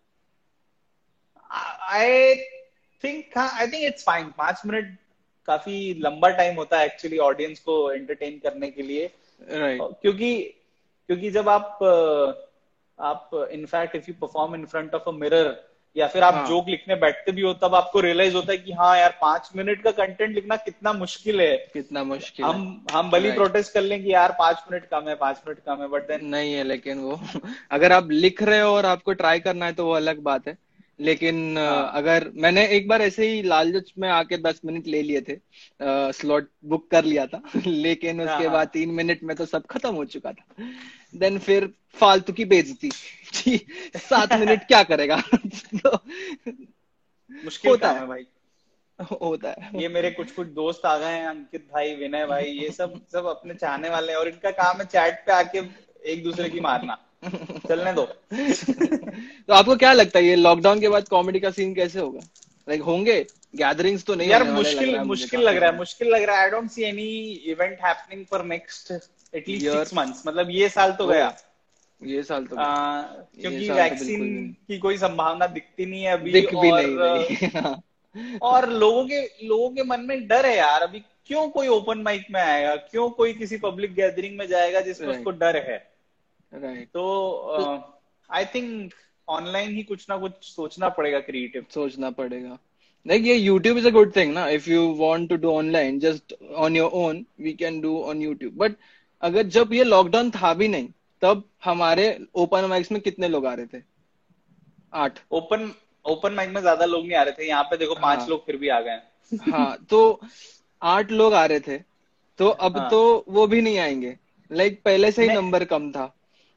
Speaker 2: आई थिंक हाँ, आई थिंक इट्स फाइन। पांच मिनट काफी लंबा टाइम होता है एक्चुअली ऑडियंस को एंटरटेन करने के लिए,
Speaker 1: राइट.
Speaker 2: क्योंकि क्योंकि जब आप अ, आप in fact if you perform in front of a mirror, या फिर आप
Speaker 1: हाँ
Speaker 2: जोक लिखने बैठते भी हो तब आपको रियलाइज होता है कि हाँ यार पांच मिनट का कंटेंट लिखना कितना मुश्किल है।
Speaker 1: कितना मुश्किल है।
Speaker 2: हम हम भली
Speaker 1: राइट।
Speaker 2: प्रोटेस्ट कर लें कि यार पांच मिनट कम है, पांच मिनट कम है, बट देन
Speaker 1: नहीं है लेकिन वो अगर आप लिख रहे हो और आपको ट्राई करना है तो वो अलग बात है। लेकिन अ,
Speaker 2: हाँ
Speaker 1: अगर मैंने एक बार ऐसे ही लालच में आके दस मिनट ले लिए थे, स्लॉट बुक कर लिया था लेकिन
Speaker 2: हाँ
Speaker 1: उसके
Speaker 2: हाँ।
Speaker 1: बाद तीन मिनट में तो सब खत्म हो चुका था। देन फिर फालतू की बेइज्जती कि सात मिनट क्या करेगा तो
Speaker 2: मुश्किल
Speaker 1: होता
Speaker 2: काम
Speaker 1: है,
Speaker 2: है भाई।
Speaker 1: होता है।
Speaker 2: ये मेरे कुछ कुछ दोस्त आ गए हैं, अंकित भाई, विनय भाई, ये सब सब अपने चाहने वाले हैं और इनका काम है चैट पे आके एक दूसरे की मारना। चलने दो।
Speaker 1: तो आपको क्या लगता है ये लॉकडाउन के बाद कॉमेडी का सीन कैसे होगा? लाइक होंगे गैदरिंग्स तो नहीं
Speaker 2: यार
Speaker 1: होने वाले लग
Speaker 2: मुश्किल
Speaker 1: रहा है मुझे
Speaker 2: मुश्किल लग
Speaker 1: काफी
Speaker 2: रहा है,
Speaker 1: ज्यादा।
Speaker 2: मुश्किल लग रहा है। I don't see any event happening for next at least
Speaker 1: year.
Speaker 2: Six months. मतलब ये साल तो
Speaker 1: ओ,
Speaker 2: गया।
Speaker 1: ये साल तो गया।
Speaker 2: आ,
Speaker 1: ये
Speaker 2: क्योंकि
Speaker 1: साल तो
Speaker 2: वैक्सीन
Speaker 1: बिल्कुल भी नहीं,
Speaker 2: की कोई संभावना दिखती नहीं है अभी।
Speaker 1: दिख भी नहीं
Speaker 2: और
Speaker 1: रही हाँ।
Speaker 2: और लोगों के लोगों के मन में डर है यार अभी। क्यों कोई ओपन माइक में आएगा, क्यों कोई किसी पब्लिक गैदरिंग में जाएगा जिसमें उसको
Speaker 1: राइट।
Speaker 2: डर है।
Speaker 1: राइट।
Speaker 2: तो आई थिंक ऑनलाइन ही कुछ ना कुछ सोचना पड़ेगा क्रिएटिव।
Speaker 1: सोचना पड़ेगा। लाइक ये YouTube is a good thing ना, if you want to do online just on your own we can do on YouTube. But अगर जब ये लॉकडाउन था भी नहीं तब हमारे ओपन माइक्स में कितने लोग आ रहे थे? आठ।
Speaker 2: ओपन ओपन माइक में ज्यादा लोग नहीं आ रहे थे, यहाँ पे देखो पांच
Speaker 1: हाँ।
Speaker 2: लोग फिर भी आ गए हैं।
Speaker 1: हाँ तो आठ लोग आ रहे थे, तो अब तो
Speaker 2: हाँ
Speaker 1: वो भी नहीं आएंगे। लाइक पहले से ही
Speaker 2: नहीं,
Speaker 1: नंबर कम था,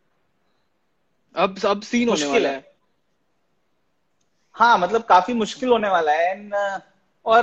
Speaker 1: अब अब सीन होने
Speaker 2: मुश्किल
Speaker 1: वाला
Speaker 2: है।
Speaker 1: है।
Speaker 2: हाँ मतलब काफी मुश्किल होने वाला है। And, uh, और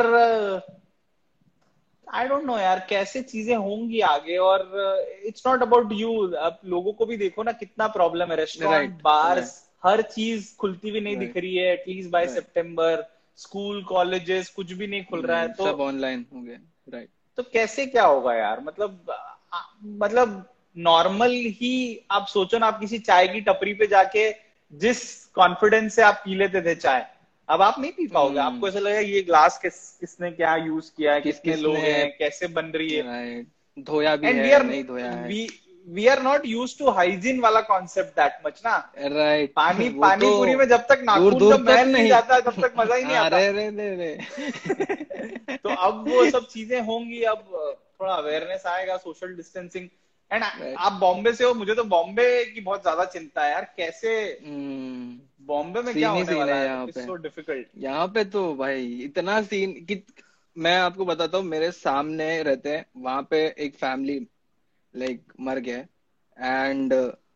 Speaker 2: आई डोंट नो यार कैसे चीजें होंगी आगे। और इट्स नॉट अबाउट यू, अब लोगों को भी देखो ना कितना प्रॉब्लम है। Restaurant,
Speaker 1: right.
Speaker 2: Bars,
Speaker 1: right.
Speaker 2: हर चीज खुलती भी नहीं दिख
Speaker 1: राइट।
Speaker 2: रही है एटलीस्ट बाय
Speaker 1: राइट।
Speaker 2: सितंबर। स्कूल कॉलेजेस कुछ भी नहीं खुल रहा है।
Speaker 1: नहीं,
Speaker 2: तो
Speaker 1: सब ऑनलाइन हो गया। राइट।
Speaker 2: तो कैसे क्या होगा यार? मतलब आ, मतलब नॉर्मल ही आप सोचो ना, आप किसी चाय की टपरी पे जाके जिस कॉन्फिडेंस से आप पी लेते थे चाय, अब आप नहीं पी पाओगे। आपको
Speaker 1: हम्म।
Speaker 2: ऐसा लगेगा ये ग्लास किस किसने क्या यूज किया है,
Speaker 1: किस
Speaker 2: कितने
Speaker 1: किस ने।
Speaker 2: लोग हैं, कैसे बन रही है।
Speaker 1: राइट। धोया भी
Speaker 2: एंड वी
Speaker 1: है
Speaker 2: आर
Speaker 1: नहीं धोया है।
Speaker 2: We we are not use to hygiene वाला कॉन्सेप्ट दैट मच ना।
Speaker 1: राइट।
Speaker 2: पानी
Speaker 1: वो तो
Speaker 2: पानी पूरी में जब तक
Speaker 1: दूर
Speaker 2: नाखून का
Speaker 1: दूर तक
Speaker 2: मैल नहीं
Speaker 1: नहीं।
Speaker 2: जाता तब तक मजा ही नहीं आता।
Speaker 1: अरे रे रे रे
Speaker 2: तो अब वो सब चीजें होंगी। अब थोड़ा अवेयरनेस आएगा, सोशल डिस्टेंसिंग। And
Speaker 1: right.
Speaker 2: आप बॉम्बे से हो, मुझे तो बॉम्बे की बहुत ज्यादा चिंता है यार। कैसे
Speaker 1: हम्म।
Speaker 2: बॉम्बे में क्या
Speaker 1: सीन ही
Speaker 2: होने
Speaker 1: सीन
Speaker 2: वाला
Speaker 1: है
Speaker 2: है?
Speaker 1: यहाँ
Speaker 2: इट्स
Speaker 1: पे।
Speaker 2: So difficult.
Speaker 1: यहाँ पे तो भाई इतना सीन कि मैं आपको बताता हूँ, मेरे सामने रहते हैं वहां पे एक फैमिली, लाइक मर गया है। एंड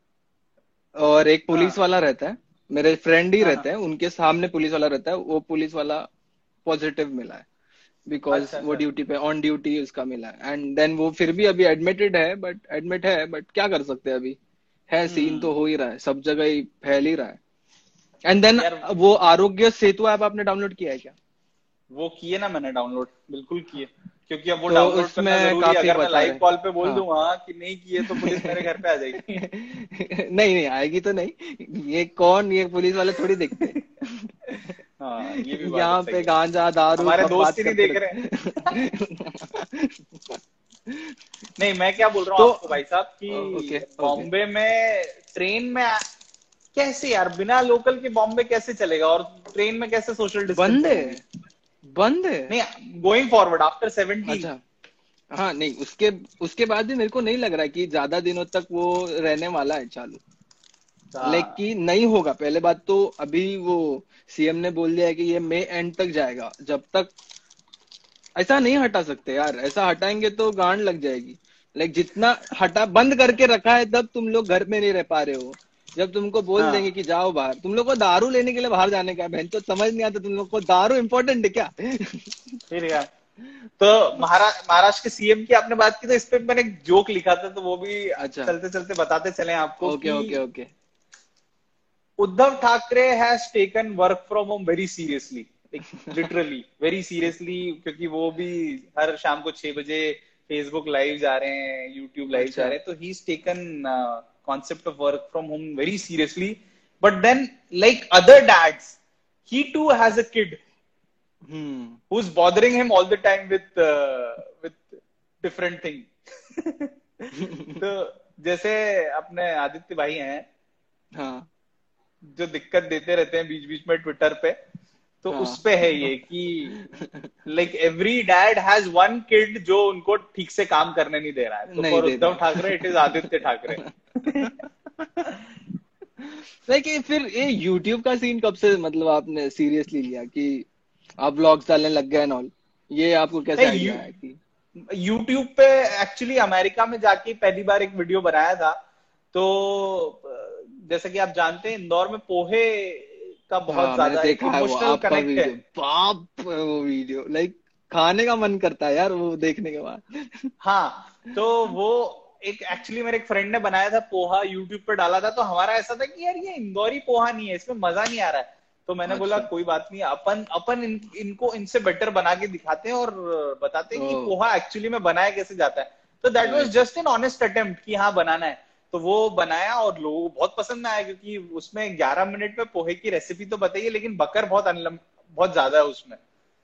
Speaker 1: और एक पुलिस
Speaker 2: हाँ
Speaker 1: वाला रहता है, मेरे फ्रेंड ही
Speaker 2: हाँ
Speaker 1: रहते
Speaker 2: हाँ।
Speaker 1: हैं, उनके सामने पुलिस वाला रहता है, वो पुलिस वाला पॉजिटिव मिला है बिकॉज
Speaker 2: अच्छा
Speaker 1: वो
Speaker 2: अच्छा।
Speaker 1: ड्यूटी पे ऑन ड्यूटी उसका मिला है। एंड देन वो फिर भी अभी एडमिटेड है, बट एडमिट है, बट क्या कर सकते हैं अभी। है सीन तो
Speaker 2: हम्म।
Speaker 1: हो ही रहा है, सब जगह ही फैल ही रहा है। एंड देन
Speaker 2: यार
Speaker 1: वो आरोग्य सेतु ऐप आपने डाउनलोड किया है क्या?
Speaker 2: वो किए ना मैंने डाउनलोड, बिल्कुल किए। क्योंकि अब वो
Speaker 1: तो
Speaker 2: डाउनलोड करना
Speaker 1: उसमें
Speaker 2: जरूरी है।
Speaker 1: काफी
Speaker 2: अगर मैं
Speaker 1: बता
Speaker 2: लाइव
Speaker 1: रहे।
Speaker 2: कॉल पे बोल
Speaker 1: हाँ।
Speaker 2: दूंगा कि नहीं किए तो पुलिस मेरे घर पे आ जाएगी।
Speaker 1: नहीं नहीं आएगी तो नहीं, ये कौन, ये पुलिस वाले थोड़ी देखते।
Speaker 2: हाँ ये भी बात है,
Speaker 1: यहाँ
Speaker 2: सही
Speaker 1: पे
Speaker 2: है।
Speaker 1: गांजा दारू
Speaker 2: हमारे
Speaker 1: सब
Speaker 2: दोस्त
Speaker 1: बात
Speaker 2: ही नहीं
Speaker 1: करते
Speaker 2: देख रहे हैं।
Speaker 1: रहते।
Speaker 2: नहीं मैं क्या बोल रहा हूँ
Speaker 1: तो
Speaker 2: आपको भाई साहब
Speaker 1: ओके।
Speaker 2: कि
Speaker 1: ओके।
Speaker 2: बॉम्बे में ट्रेन में कैसे यार, बिना लोकल के बॉम्बे कैसे चलेगा? और ट्रेन में कैसे सोशल
Speaker 1: बंद
Speaker 2: डिस्टेंसिंग
Speaker 1: है।
Speaker 2: होगी?
Speaker 1: बंद है।
Speaker 2: नहीं, गोइंग फॉरवर्ड आफ्टर सेवेंटीन।
Speaker 1: अच्छा। हाँ नहीं, उसके उसके बाद भी मेरे को नहीं लग रहा है कि ज्यादा दिनों तक वो रहने वाला है चालू। लाइक कि नहीं होगा। पहले बात तो अभी वो सीएम ने बोल दिया है कि ये मई एंड तक जाएगा। जब तक ऐसा नहीं हटा सकते यार, ऐसा हटाएंगे तो गांड लग जाएगी। लाइक जितना हटा बंद करके रखा है तब तुम लोग घर में नहीं रह पा रहे हो। जब तुमको बोल देंगे
Speaker 2: हाँ
Speaker 1: कि जाओ बाहर, तुम लोग को दारू लेने के लिए बाहर जाने का है, बहन तो समझ नहीं आता तुम लोग को दारू इंपॉर्टेंट है क्या?
Speaker 2: फिर यार, तो महाराष्ट्र महाराष्ट्र के सीएम की आपने बात की तो इस पे मैंने एक जोक लिखा था, तो वो भी
Speaker 1: अच्छा।
Speaker 2: चलते चलते बताते चले आपको
Speaker 1: ओके
Speaker 2: कि
Speaker 1: okay okay.
Speaker 2: Uddhav Thackeray has taken work from home very seriously, literally very seriously. क्योंकि वो भी हर शाम को छह बजे फेसबुक लाइव जा रहे हैं, यूट्यूब लाइव जा
Speaker 1: अच्छा।
Speaker 2: रहे हैं। तो he is taken concept of work from home very seriously. But then like other dads, he too has a kid
Speaker 1: hmm.
Speaker 2: who's bothering him all the time with uh, with different thing. तो जैसे अपने आदित्य भाई हैं,
Speaker 1: हाँ।
Speaker 2: जो दिक्कत देते रहते हैं बीच बीच में ट्विटर पे, तो
Speaker 1: हाँ.
Speaker 2: उस पे है ये कि like every dad has one kid जो उनको ठीक से काम करने नहीं दे रहा है, तो for Uddhav Thackeray it is Aaditya Thackeray.
Speaker 1: Like फिर ये यूट्यूब का सीन कब से मतलब आपने सीरियसली लिया कि आप व्लॉग्स डालने लग गए एंड ऑल, ये आपको कैसे आइडिया है कि
Speaker 2: यूट्यूब पे एक्चुअली अमेरिका में जाके पहली बार एक वीडियो बनाया था. तो जैसे कि आप जानते हैं इंदौर में पोहे का बहुत
Speaker 1: हाँ,
Speaker 2: ज्यादा इमोशनल कनेक्ट है.
Speaker 1: बाप वो वीडियो लाइक खाने का मन करता है यार वो देखने के बाद.
Speaker 2: हाँ, तो वो एक एक्चुअली मेरे एक फ्रेंड ने बनाया था पोहा, यूट्यूब पे डाला था. तो हमारा ऐसा था कि यार ये इंदौरी पोहा नहीं है, इसमें मजा नहीं आ रहा है. तो मैंने अच्छा. बोला कोई बात नहीं, अपन अपन इन, इनको इनसे बेटर बना के दिखाते हैं और बताते हैं कि पोहा एक्चुअली में बनाया कैसे जाता है. तो that was just an honest attempt कि हाँ बनाना है. तो वो बनाया और लोगों को बहुत पसंद आया, क्योंकि उसमें ग्यारह मिनट में पोहे की रेसिपी तो बताइए, लेकिन बकर बहुत अनलम बहुत ज्यादा है उसमें.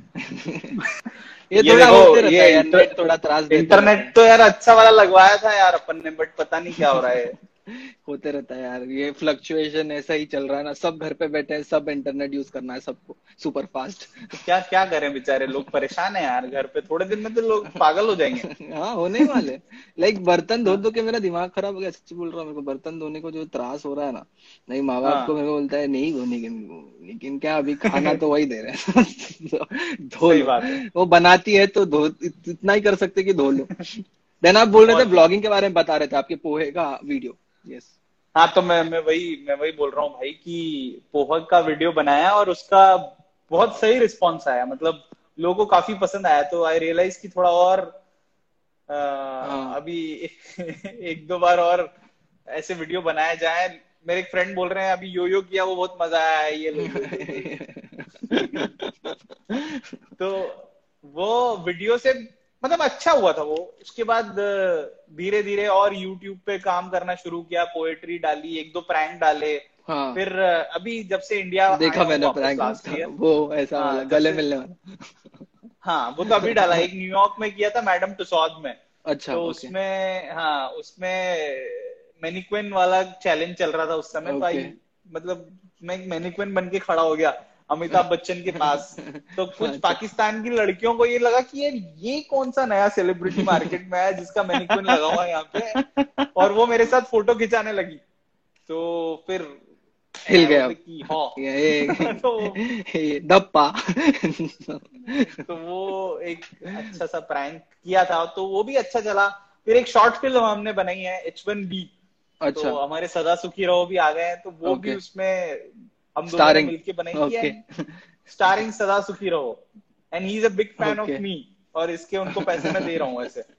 Speaker 1: ये, ये थोड़ा होते रहता है यार, थोड़ा त्रास देता है.
Speaker 2: इंटरनेट तो यार अच्छा वाला लगवाया था यार अपन ने, बट पता नहीं क्या हो रहा है.
Speaker 1: होते रहता है यार, ये फ्लक्चुएशन ऐसा ही चल रहा है ना. सब घर पे बैठे हैं, सब इंटरनेट यूज करना है सबको सुपर फास्ट.
Speaker 2: तो क्या क्या करें, बेचारे लोग परेशान है यार घर पे. थोड़े दिन में तो लोग पागल हो जाएंगे.
Speaker 1: हाँ होने वाले. लाइक बर्तन धो धो के मेरा दिमाग खराब हो गया, सच्ची बोल रहा हूँ. मेरे को बर्तन धोने को जो त्रास हो रहा है ना, नहीं माँ बाप को मेरे को बोलता है नहीं धोने के, लेकिन क्या अभी खाना तो वही दे रहे हैं. धो लो, वो बनाती है तो धो, इतना ही कर सकते कि धो लो. देन आप बोल रहे थे ब्लॉगिंग के बारे में, बता रहे थे आपके पोहे का वीडियो. Yes yes.
Speaker 2: हाँ, तो मैं मैं वही मैं वही बोल रहा हूँ भाई कि पोहा का वीडियो बनाया और उसका बहुत सही रिस्पांस आया. मतलब लोगों को काफी पसंद आया. तो आई रियलाइज कि थोड़ा और आ, हाँ. अभी एक दो बार और ऐसे वीडियो बनाया जाए. मेरे एक फ्रेंड बोल रहे हैं अभी यो यो किया, वो बहुत मजा आया है ये लोग. तो वो वीडियो से मतलब अच्छा हुआ था वो. उसके बाद धीरे धीरे और यूट्यूब पे काम करना शुरू किया, पोएट्री डाली, एक दो प्रैंक डाले. हाँ. फिर अभी जब से इंडिया
Speaker 1: देखा मैंने प्रैंक वो ऐसा हाँ, वाला गले मिलने वाला.
Speaker 2: हाँ, वो तो अभी डाला. एक न्यूयॉर्क में किया था मैडम टुसॉद में.
Speaker 1: अच्छा.
Speaker 2: तो उसमें हाँ उसमें मैनिक्विन वाला चैलेंज चल रहा था उस समय. भाई मतलब मैं मैनिक्विन बन के खड़ा हो गया अमिताभ बच्चन के पास. तो कुछ अच्छा. पाकिस्तान की लड़कियों को ये लगा कि यार ये कौन सा नया सेलिब्रिटी मार्केट में है जिसका मैनिक्विन लगा हुआ है यहाँ पे, और वो मेरे साथ फोटो खिंचाने लगी. तो फिर
Speaker 1: हिल गया
Speaker 2: कि हाँ
Speaker 1: तो दप्पा.
Speaker 2: तो वो एक अच्छा सा प्रैंक किया था, तो वो भी अच्छा चला. फिर एक शॉर्ट फिल्म हमने बनाई है एच वन बी. अच्छा. तो हमारे सदा सुखी रहो भी आ गए हैं, तो वो भी उसमें हम दोनों ने मिलके बनाई है. Starring Sada Sukhi Raho, and he is a big fan of me, और इसके उनको पैसे मैं दे रहा हूँ ऐसे.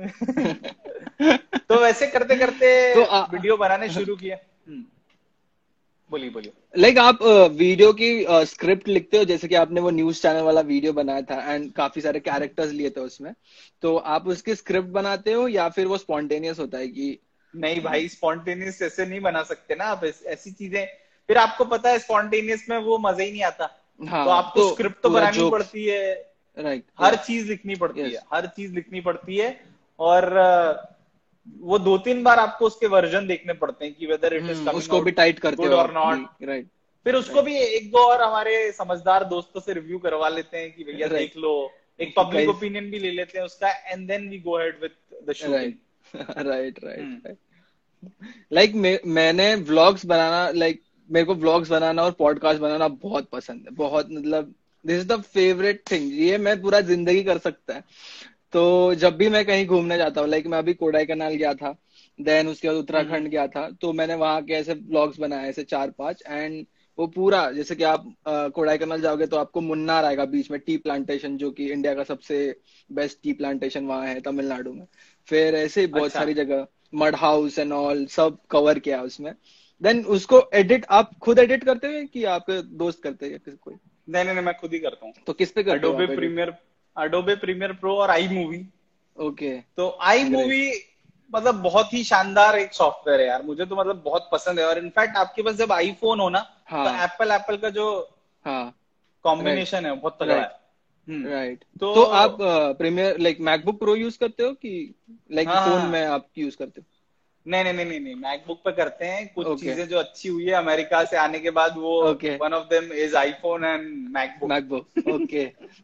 Speaker 2: तो वैसे करते करते तो वीडियो बनाने शुरू किए. बोलिए बोलिए.
Speaker 1: लाइक like आप वीडियो की स्क्रिप्ट uh, लिखते हो, जैसे कि आपने वो न्यूज चैनल वाला वीडियो बनाया था एंड काफी सारे कैरेक्टर्स लिए थे उसमें, तो आप उसकी स्क्रिप्ट बनाते हो या फिर वो स्पॉन्टेनियस होता है कि
Speaker 2: नहीं? भाई स्पॉन्टेनियस ऐसे नहीं बना सकते ना आप ऐसी चीजें. फिर आपको पता है स्पॉन्टेनियस में वो मजा ही नहीं आता. हाँ, तो आपको तो स्क्रिप्ट तो बनानी जोक्स. पड़ती है.
Speaker 1: राइट.
Speaker 2: हर चीज लिखनी पड़ती yes. है हर चीज लिखनी पड़ती है. और वो दो तीन बार आपको उसके वर्जन देखने पड़ते हैं कि वेदर इट इज
Speaker 1: उसको भी टाइट करते
Speaker 2: हो और नॉट.
Speaker 1: राइट.
Speaker 2: फिर उसको भी एक दो और हमारे समझदार दोस्तों से रिव्यू करवा लेते हैं कि भैया देख लो, एक पब्लिक ओपिनियन भी ले लेते हैं उसका, and then we go ahead with the shooting.
Speaker 1: Right right. Like मैंने व्लॉग्स बनाना लाइक मेरे को व्लॉग्स बनाना और पॉडकास्ट बनाना बहुत पसंद है. बहुत मतलब this is the favourite thing. ये मैं पूरा जिंदगी कर सकता है. तो जब भी मैं कहीं घूमने जाता हूँ, लाइक मैं अभी कोडाईकनाल गया था, देन उसके बाद उत्तराखंड गया था, तो मैंने वहां के ऐसे व्लॉग्स बनाए ऐसे चार पांच. एंड वो पूरा जैसे कि आप कोडाईकनाल जाओगे तो आपको मुन्नार आएगा बीच में, टी प्लांटेशन, जो कि इंडिया का सबसे बेस्ट टी प्लांटेशन वहां है तमिलनाडु में. फिर ऐसे बहुत अच्छा. सारी जगह, मड हाउस एंड ऑल सब कवर किया उसमें. देन उसको एडिट आप खुद एडिट करते हो कि आपके दोस्त करते हैं या कोई?
Speaker 2: नहीं नहीं मैं खुद ही करता हूँ.
Speaker 1: तो किस पे करते हो?
Speaker 2: Adobe Premiere Adobe Premiere Pro और आई मूवी.
Speaker 1: ओके.
Speaker 2: तो आई मूवी मतलब बहुत ही शानदार एक सॉफ्टवेयर है यार. मुझे तो मतलब बहुत पसंद है. और इनफैक्ट आपके पास जब आईफोन हो ना, हाँ. तो एप्पल एप्पल का जो कॉम्बिनेशन है बहुत तगड़ा है.
Speaker 1: राइट. तो, तो आप Premiere like MacBook Pro use करते हो कि लाइक फोन में आप यूज करते हो?
Speaker 2: नहीं नहीं नहीं नहीं मैकबुक पे करते हैं कुछ
Speaker 1: okay.
Speaker 2: चीजें जो अच्छी हुई है अमेरिका से आने के बाद, वो one of them is iPhone and MacBook.
Speaker 1: MacBook okay.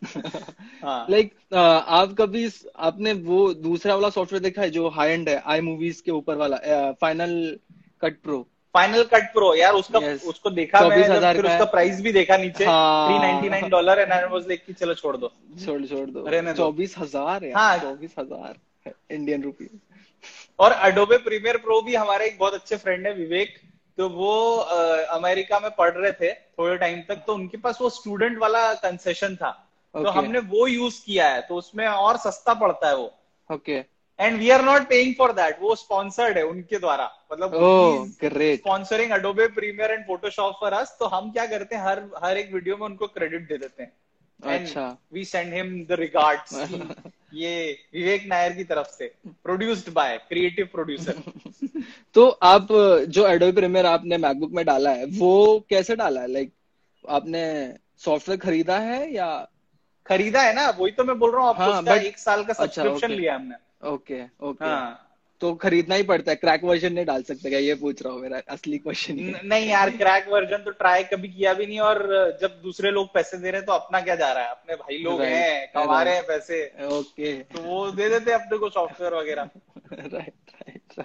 Speaker 2: हाँ
Speaker 1: लाइक आप कभी आपने वो दूसरा वाला सॉफ्टवेयर देखा है जो हाई एंड है आई मूवीज के ऊपर वाला, Final Cut Pro?
Speaker 2: Final Cut Pro यार उसका yes. उसको देखा मैंने, जब फिर उसका प्राइस भी देखा नीचे three ninety nine dollar and I was like कि चलो छोड़ दो
Speaker 1: छोड़ छोड़ दो चौबीस हजार यार। हाँ चौबीस हजार इंडियन रुपी।
Speaker 2: और अडोबे प्रीमियर प्रो भी हमारे एक बहुत अच्छे फ्रेंड है विवेक, तो वो आ, अमेरिका में पढ़ रहे थे थोड़े टाइम तक, तो उनके पास वो स्टूडेंट वाला कंसेशन था okay. तो हमने वो यूज किया है, तो उसमें और सस्ता पड़ता है वो।
Speaker 1: Okay
Speaker 2: and we are not paying for that, वो स्पॉन्सर्ड है उनके द्वारा, मतलब sponsoring Adobe Premiere and Photoshop for us. तो हम क्या करते हैं, हर हर एक वीडियो में उनको क्रेडिट दे देते हैं। अच्छा we send him the regards, ये विवेक नायर की तरफ से, प्रोड्यूस्ड बाय क्रिएटिव प्रोड्यूसर।
Speaker 1: तो आप जो एडोबे प्रीमियर आपने मैकबुक में डाला है वो कैसे डाला है? लाइक आपने सॉफ्टवेयर खरीदा है या?
Speaker 2: खरीदा है ना, वही तो मैं बोल रहा हूँ आपको। हाँ, उसका एक साल का सब्सक्रिप्शन अच्छा, okay. लिया हमने।
Speaker 1: ओके ओके हाँ तो खरीदना ही पड़ता है, क्रैक वर्जन नहीं डाल सकते क्या? ये पूछ रहा हूँ, मेरा असली क्वेश्चन।
Speaker 2: नहीं यार, क्रैक वर्जन तो ट्राई कभी किया भी नहीं, और जब दूसरे लोग पैसे दे रहे हैं तो अपना क्या जा रहा है, अपने भाई लोग हैं, कमा रहे हैं पैसे,
Speaker 1: ओके
Speaker 2: तो वो दे देते हैं अपने को सॉफ्टवेयर वगैरह।
Speaker 1: Right right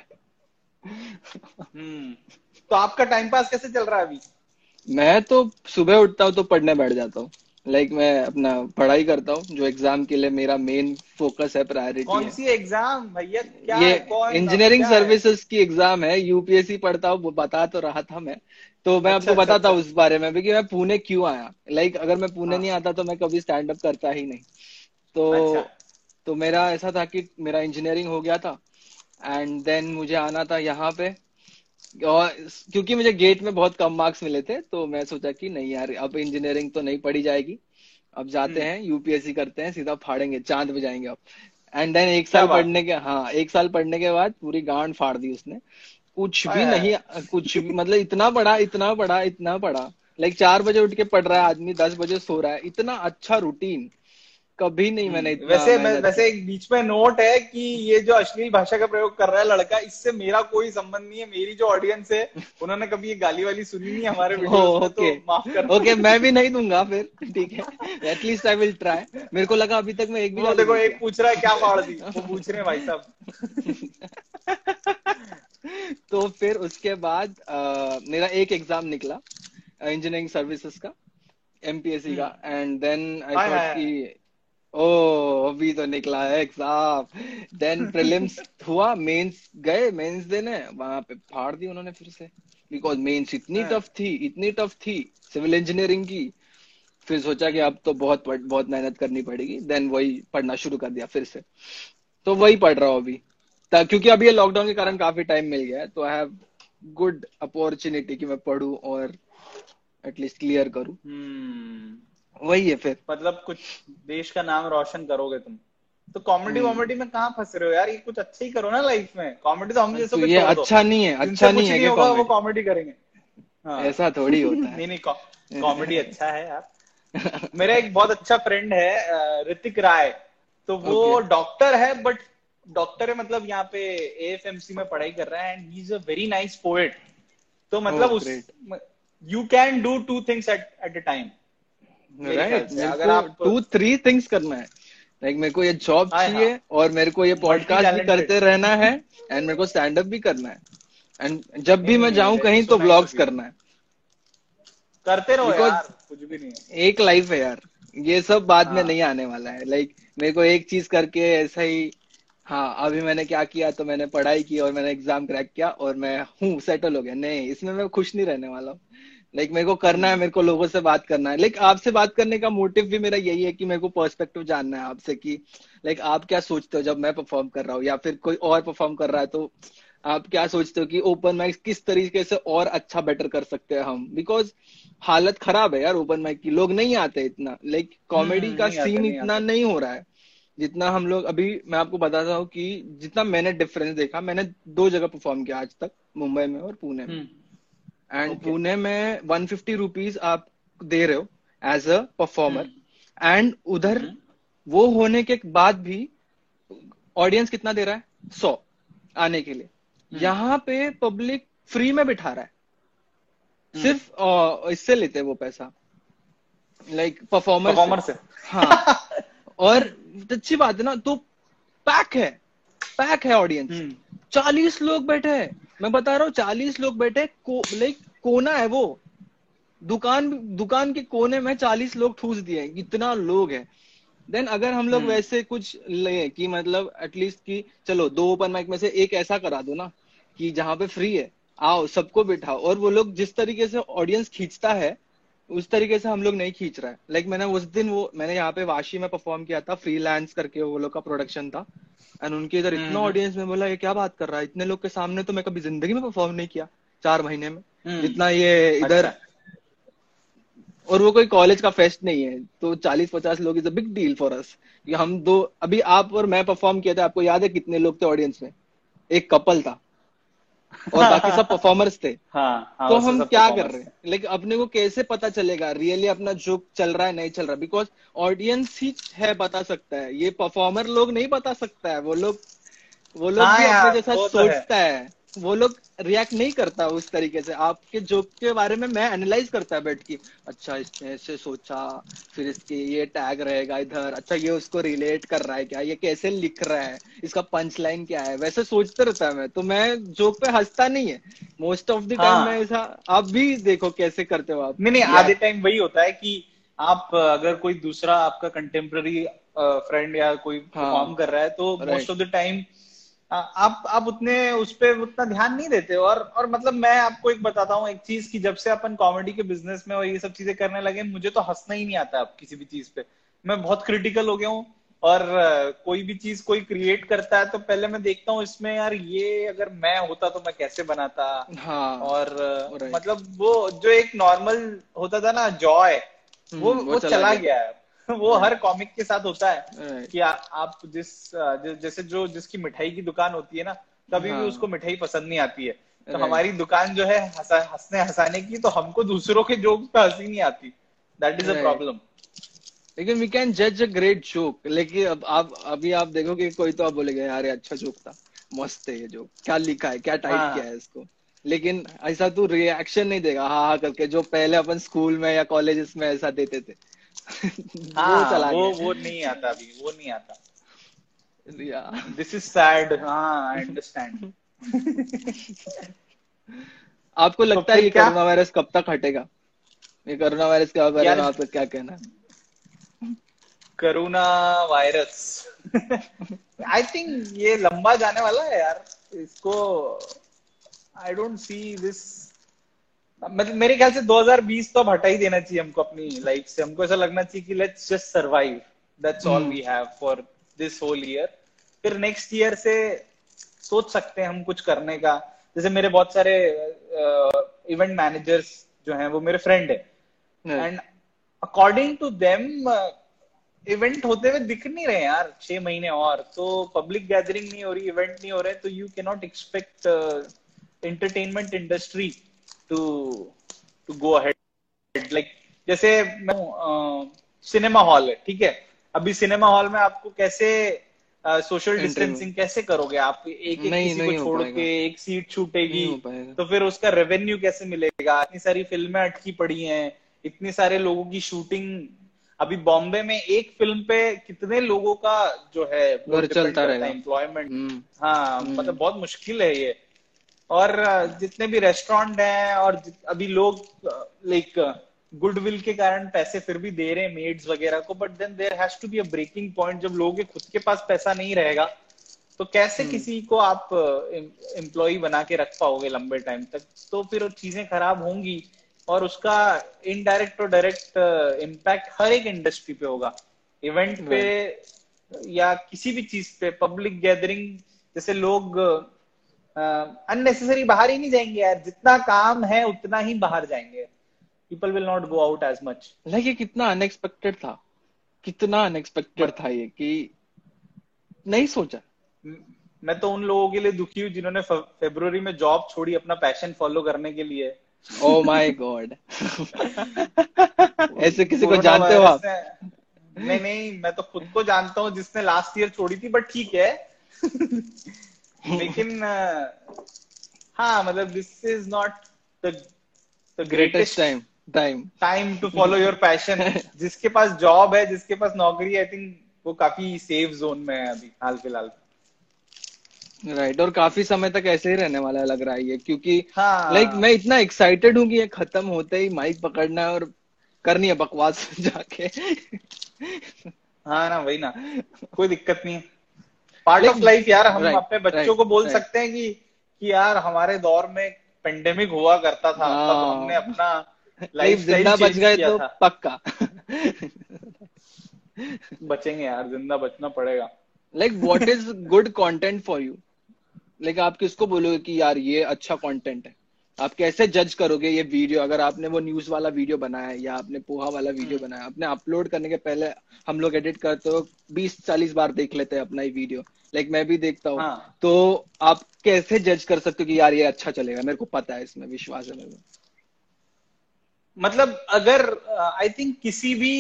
Speaker 1: right.
Speaker 2: हम्म तो आपका टाइम पास कैसे चल रहा है अभी?
Speaker 1: मैं तो सुबह उठता हूँ तो पढ़ने बैठ जाता हूँ। लाइक like, मैं अपना पढ़ाई करता हूँ, जो एग्जाम के लिए मेरा मेन फोकस है, प्रायोरिटी
Speaker 2: कौन
Speaker 1: है।
Speaker 2: सी एग्जाम भैया? क्या
Speaker 1: ये
Speaker 2: इंजीनियरिंग
Speaker 1: सर्विसेज की एग्जाम है, यूपीएससी पढ़ता हूँ, वो बता तो रहा था मैं। तो मैं अच्छा, आपको बताता हूँ अच्छा। उस बारे में भी कि मैं पुणे क्यों आया। लाइक like, अगर मैं पुणे हाँ। नहीं आता तो मैं कभी स्टैंड अप करता ही नहीं। तो अच्छा। तो मेरा ऐसा था कि मेरा इंजीनियरिंग हो गया था एंड देन मुझे आना था यहाँ पे, और क्योंकि मुझे गेट में बहुत कम मार्क्स मिले थे तो मैं सोचा कि नहीं यार, अब इंजीनियरिंग तो नहीं पढ़ी जाएगी, अब जाते हैं यूपीएससी करते हैं, सीधा फाड़ेंगे, चांद पे जाएंगे अब। एंड देन एक साल पढ़ने के हाँ एक साल पढ़ने के बाद पूरी गांड फाड़ दी उसने। कुछ भी नहीं, कुछ भी मतलब इतना पढ़ा इतना पढ़ा इतना पढ़ा लाइक चार बजे उठ के पढ़ रहा है आदमी, दस बजे सो रहा है, इतना अच्छा रूटीन कभी नहीं मैंने इतना।
Speaker 2: वैसे वैसे एक बीच में नोट है कि ये जो अश्लील भाषा का प्रयोग कर रहा है लड़का, इससे मेरा कोई संबंध नहीं है। मेरी जो ऑडियंस है उन्होंने कभी ये गाली वाली सुनी नहीं हमारे वीडियोस में, तो माफ कर।
Speaker 1: ओके मैं भी नहीं दूंगा फिर, ठीक है, एटलीस्ट आई विल ट्राई। मेरे को लगा अभी तक मैं एक भी गाली
Speaker 2: देखो, एक पूछ रहा है क्या फाड़ दी, वो पूछ रहे हैं भाई साहब।
Speaker 1: तो फिर उसके बाद मेरा एक एग्जाम निकला इंजीनियरिंग सर्विसेज का, एमपीएससी का, एंड देन आई थॉट कि ओ अभी तो निकला है एग्जाम। देन प्रीलिम्स हुआ, मेंस गए, मेंस देने, वहां पे फाड़ दी उन्होंने फिर से, बिकॉज मेंस इतनी टफ थी, इतनी टफ थी सिविल इंजीनियरिंग की। फिर सोचा कि अब तो बहुत बहुत मेहनत करनी पड़ेगी, देन वही पढ़ना शुरू कर दिया फिर से। तो वही पढ़ रहा हूँ अभी, क्योंकि अभी ये लॉकडाउन के कारण काफी टाइम मिल गया है, तो आई हैव गुड अपॉर्चुनिटी कि मैं पढूं और एटलीस्ट क्लियर करूं। वही है फिर,
Speaker 2: मतलब कुछ देश का नाम रोशन करोगे तुम। तो कॉमेडी वॉमेडी में कहाँ फंस रहे हो यार? ये कुछ अच्छा ही करो ना लाइफ में। कॉमेडी तो हम जैसे
Speaker 1: तो ये अच्छा नहीं है, अच्छा नहीं है कि
Speaker 2: होगा वो कॉमेडी करेंगे।
Speaker 1: हाँ। ऐसा थोड़ी होता है।
Speaker 2: नहीं नहीं, कॉमेडी अच्छा है यार। मेरा एक बहुत अच्छा फ्रेंड है ऋतिक राय, तो वो डॉक्टर है, बट डॉक्टर है मतलब यहाँ पे एएफएमसी में पढ़ाई कर रहा है, and he is a very nice poet. तो मतलब उस you can do two things at at a time,
Speaker 1: right. अगर आप टू थ्री थिंग्स करना है, लाइक मेरे को ये जॉब चाहिए और मेरे को ये पॉडकास्ट भी करते रहना है, एंड मेरे को स्टैंड अप भी करना है, एंड जब भी मैं जाऊं कहीं तो व्लॉग्स करना है।
Speaker 2: करते रहो यार, कुछ भी नहीं है,
Speaker 1: एक लाइफ है यार, ये सब बाद में नहीं आने वाला है। लाइक मेरे को एक चीज करके ऐसा ही, हाँ अभी मैंने क्या किया, तो मैंने पढ़ाई की और मैंने एग्जाम क्रैक किया और मैं हूँ सेटल हो गया, नहीं, इसमें मैं खुश नहीं रहने वाला हूँ। लाइक like, मेरे को करना है, मेरे को लोगों से बात करना है। लाइक like, आपसे बात करने का मोटिव भी मेरा यही है कि मेरे को पर्सपेक्टिव जानना है आपसे कि लाइक like, आप क्या सोचते हो जब मैं परफॉर्म कर रहा हूँ या फिर कोई और परफॉर्म कर रहा है, तो आप क्या सोचते हो कि ओपन माइक किस तरीके से और अच्छा बेटर कर सकते हैं हम, बिकॉज हालत खराब है यार ओपन माइक की, लोग नहीं आते इतना। लाइक like, कॉमेडी का सीन इतना नहीं हो रहा है जितना हम लोग। अभी मैं आपको बताता हूँ कि जितना मैंने डिफरेंस देखा, मैंने दो जगह परफॉर्म किया आज तक, मुंबई में और पुणे में। And okay. पुणे में वन फिफ्टी रुपीज आप दे रहे हो एज अ परफॉर्मर, एंड उधर hmm. वो होने के बाद भी ऑडियंस कितना दे रहा है, सौ आने के लिए। यहाँ पे पब्लिक फ्री में बिठा रहा है, सिर्फ आ, इससे लेते हैं वो पैसा, लाइक like, परफॉर्मर
Speaker 2: परफॉर्मर से,
Speaker 1: से। हाँ और अच्छी बात है ना, तो पैक है, पैक है ऑडियंस, चालीस लोग बैठे हैं, मैं बता रहा हूँ चालीस लोग बैठे, को, लाइक कोना है वो, दुकान दुकान के कोने में चालीस लोग ठूस दिए, इतना लोग है। देन अगर हम लोग वैसे कुछ ले कि मतलब एटलीस्ट कि चलो दो ओपन माइक में से एक ऐसा करा दो ना कि जहां पे फ्री है, आओ सबको बिठाओ, और वो लोग जिस तरीके से ऑडियंस खींचता है उस तरीके से हम लोग नहीं खींच रहा है। लाइक like मैंने उस दिन वो मैंने यहाँ पे वाशी में परफॉर्म किया था, फ्रीलांस करके वो लोग का प्रोडक्शन था, एंड उनके इधर इतना ऑडियंस में बोला ये क्या बात कर रहा है, इतने लोग के सामने तो मैं कभी जिंदगी में परफॉर्म नहीं किया चार महीने में, जितना ये इधर। अच्छा। और वो कोई कॉलेज का फेस्ट नहीं है, तो चालीस पचास लोग is a big deal for us. हम दो अभी आप और मैं परफॉर्म किया था, आपको याद है कितने लोग थे ऑडियंस में? एक कपल था और बाकी सब परफॉर्मर्स थे।
Speaker 2: हाँ, हाँ,
Speaker 1: तो हम क्या कर रहे हैं, लेकिन अपने को कैसे पता चलेगा रियली अपना जोक चल रहा है नहीं चल रहा? बिकॉज ऑडियंस ही है बता सकता है, ये परफॉर्मर लोग नहीं बता सकता है। वो लोग वो लोग
Speaker 2: हाँ
Speaker 1: भी अपने जैसा
Speaker 2: सोचता
Speaker 1: है, है वो लोग रिएक्ट नहीं करता उस तरीके से। आपके जोक के बारे में मैं एनालाइज करता है बैठ के, अच्छा इसने ऐसे सोचा, फिर इसके ये टैग रहेगा इधर, अच्छा ये उसको रिलेट कर रहा है क्या, ये कैसे लिख रहा है, इसका पंच लाइन क्या है, वैसे सोचते रहता है मैं। तो मैं जोक पे हंसता नहीं है मोस्ट ऑफ द टाइम। मैं ऐसा, आप भी देखो कैसे करते हो आप।
Speaker 2: नहीं नहीं, आधे टाइम वही होता है कि आप अगर कोई दूसरा आपका कंटेम्प्रेरी फ्रेंड या कोई परफॉर्म हाँ, कर रहा है तो मोस्ट ऑफ द टाइम आप आप उतने उस पर उतना ध्यान नहीं देते। और और मतलब मैं आपको एक बताता हूँ एक चीज की, जब से अपन कॉमेडी के बिजनेस में और ये सब चीजें करने लगे, मुझे तो हंसना ही नहीं आता अब किसी भी चीज पे। मैं बहुत क्रिटिकल हो गया हूँ, और कोई भी चीज कोई क्रिएट करता है तो पहले मैं देखता हूँ इसमें यार ये अगर मैं होता तो मैं कैसे बनाता।
Speaker 1: हाँ,
Speaker 2: और मतलब वो जो एक नॉर्मल होता था ना जॉय, वो वो, वो चला, चला गया है। वो हर कॉमिक के साथ होता है कि आ, आप जिस जैसे जो जिसकी मिठाई की दुकान होती है ना, कभी हाँ, भी उसको मिठाई पसंद नहीं आती है। तो हमारी दुकान जो है हंसने हंसाने की, तो हमको दूसरों के जोक्स पे हंसी नहीं आती। That is a problem.
Speaker 1: लेकिन वी कैन जज अ ग्रेट जोक। लेकिन अब आप अभी आप देखोगे कोई तो आप बोलेगा यार ये अच्छा जोक था, मस्त है ये जोक, क्या लिखा है, क्या टाइप हाँ, किया है इसको। लेकिन ऐसा तू रिएक्शन नहीं देगा हाँ हाँ करके, जो पहले अपन स्कूल में या कॉलेजेस में ऐसा देते थे।
Speaker 2: हाँ, वो चला वो वो नहीं आता अभी, वो नहीं आता। This is sad. हाँ, आई अंडरस्टैंड।
Speaker 1: आपको लगता है ये कोरोना वायरस कब तक हटेगा? ये कोरोना वायरस के बारे में आपका क्या कहना है?
Speaker 2: कोरोना वायरस आई थिंक ये लंबा जाने वाला है यार। इसको आई डोंट सी दिस, मतलब मेरे ख्याल से दो हज़ार बीस तो अब हटा ही देना चाहिए हमको अपनी लाइफ से। हमको ऐसा लगना चाहिए कि let's just survive, that's all we have for this whole year. फिर नेक्स्ट ईयर से सोच सकते हैं हम कुछ करने का। जैसे मेरे बहुत सारे इवेंट मैनेजर्स जो हैं वो मेरे फ्रेंड है, and according to them event होते हुए दिख नहीं रहे यार छह महीने और। तो पब्लिक गैदरिंग नहीं हो रही, इवेंट नहीं हो रहे, तो you can not expect entertainment industry to to go ahead. Like जैसे मैं सिनेमा हॉल है, ठीक है, अभी सिनेमा हॉल में आपको कैसे सोशल uh, डिस्टेंसिंग कैसे करोगे आप? एक एक नहीं, किसी नहीं को छोड़ के एक सीट छूटेगी, तो फिर उसका रेवेन्यू कैसे मिलेगा? इतनी सारी फिल्में अटकी पड़ी हैं, इतने सारे लोगों की शूटिंग। अभी बॉम्बे में एक फिल्म पे कितने लोगों का जो है वो चलता रहेगा एम्प्लॉयमेंट। हाँ, मतलब बहुत मुश्किल है ये। और जितने भी रेस्टोरेंट हैं, और अभी लोग लाइक गुडविल के कारण पैसे फिर भी दे रहे हैं मेड्स वगैरह को, but then there has to be a breaking point. जब लोगों के खुद के पास पैसा नहीं रहेगा तो कैसे किसी को आप एम्प्लॉय बना के रख पाओगे लंबे टाइम तक? तो फिर चीजें खराब होंगी, और उसका इनडायरेक्ट और डायरेक्ट इम्पैक्ट हर एक इंडस्ट्री पे होगा, इवेंट पे या किसी भी चीज पे। पब्लिक गैदरिंग जैसे लोग अननेसेसरी uh, बाहर ही नहीं जाएंगे यार, जितना काम है उतना ही बाहर जाएंगे। People will not go out as much.
Speaker 1: Like ये कितना अनएक्सपेक्टेड था, कितना अनएक्सपेक्टेड था ये, कि नहीं सोचा।
Speaker 2: मैं तो उन लोगों के लिए दुखी हूँ जिन्होंने फरवरी में जॉब छोड़ी अपना पैशन फॉलो करने के लिए।
Speaker 1: Oh my god. ऐसे किसी को जानते हो आप?
Speaker 2: नहीं नहीं, मैं तो खुद को जानता हूँ जिसने लास्ट ईयर छोड़ी थी, बट ठीक है। लेकिन हाँ मतलब this is not the the greatest
Speaker 1: time time
Speaker 2: time to follow your passion. जिसके पास जॉब है, जिसके पास नौकरी, आई थिंक वो काफी सेफ जोन में है अभी हाल फिलहाल।
Speaker 1: राइट right, और काफी समय तक ऐसे ही रहने वाला लग रहा है ये, क्योंकि
Speaker 2: हाँ
Speaker 1: लाइक like, मैं इतना एक्साइटेड हूँ कि ये खत्म होते ही माइक पकड़ना है और करनी है बकवास जाके।
Speaker 2: हाँ ना, वही ना, कोई दिक्कत नहीं है, पार्ट ऑफ लाइफ यार। हम
Speaker 1: right,
Speaker 2: अपने बच्चों
Speaker 1: right,
Speaker 2: को बोल
Speaker 1: right.
Speaker 2: सकते हैं कि कि यार हमारे दौर में पेंडेमिक हुआ करता था, तब हमने अपना लाइफ
Speaker 1: जिंदा बच गए तो
Speaker 2: था।
Speaker 1: पक्का
Speaker 2: बचेंगे यार, जिंदा बचना पड़ेगा।
Speaker 1: Like what is good content for you? Like आप किसको बोलोगे कि यार ये अच्छा कंटेंट है? आप कैसे जज करोगे ये वीडियो? अगर आपने वो न्यूज वाला वीडियो बनाया है या आपने पोहा वाला वीडियो बनाया, आपने अपलोड करने के पहले हम लोग एडिट करते हो बीस चालीस बार देख लेते हैं अपना ही वीडियो, लाइक मैं भी देखता हूँ।
Speaker 2: हाँ।
Speaker 1: तो आप कैसे जज कर सकते हो कि यार ये अच्छा चलेगा? मेरे को पता है, इसमें विश्वास है मेरे को।
Speaker 2: मतलब अगर आई uh, थिंक किसी भी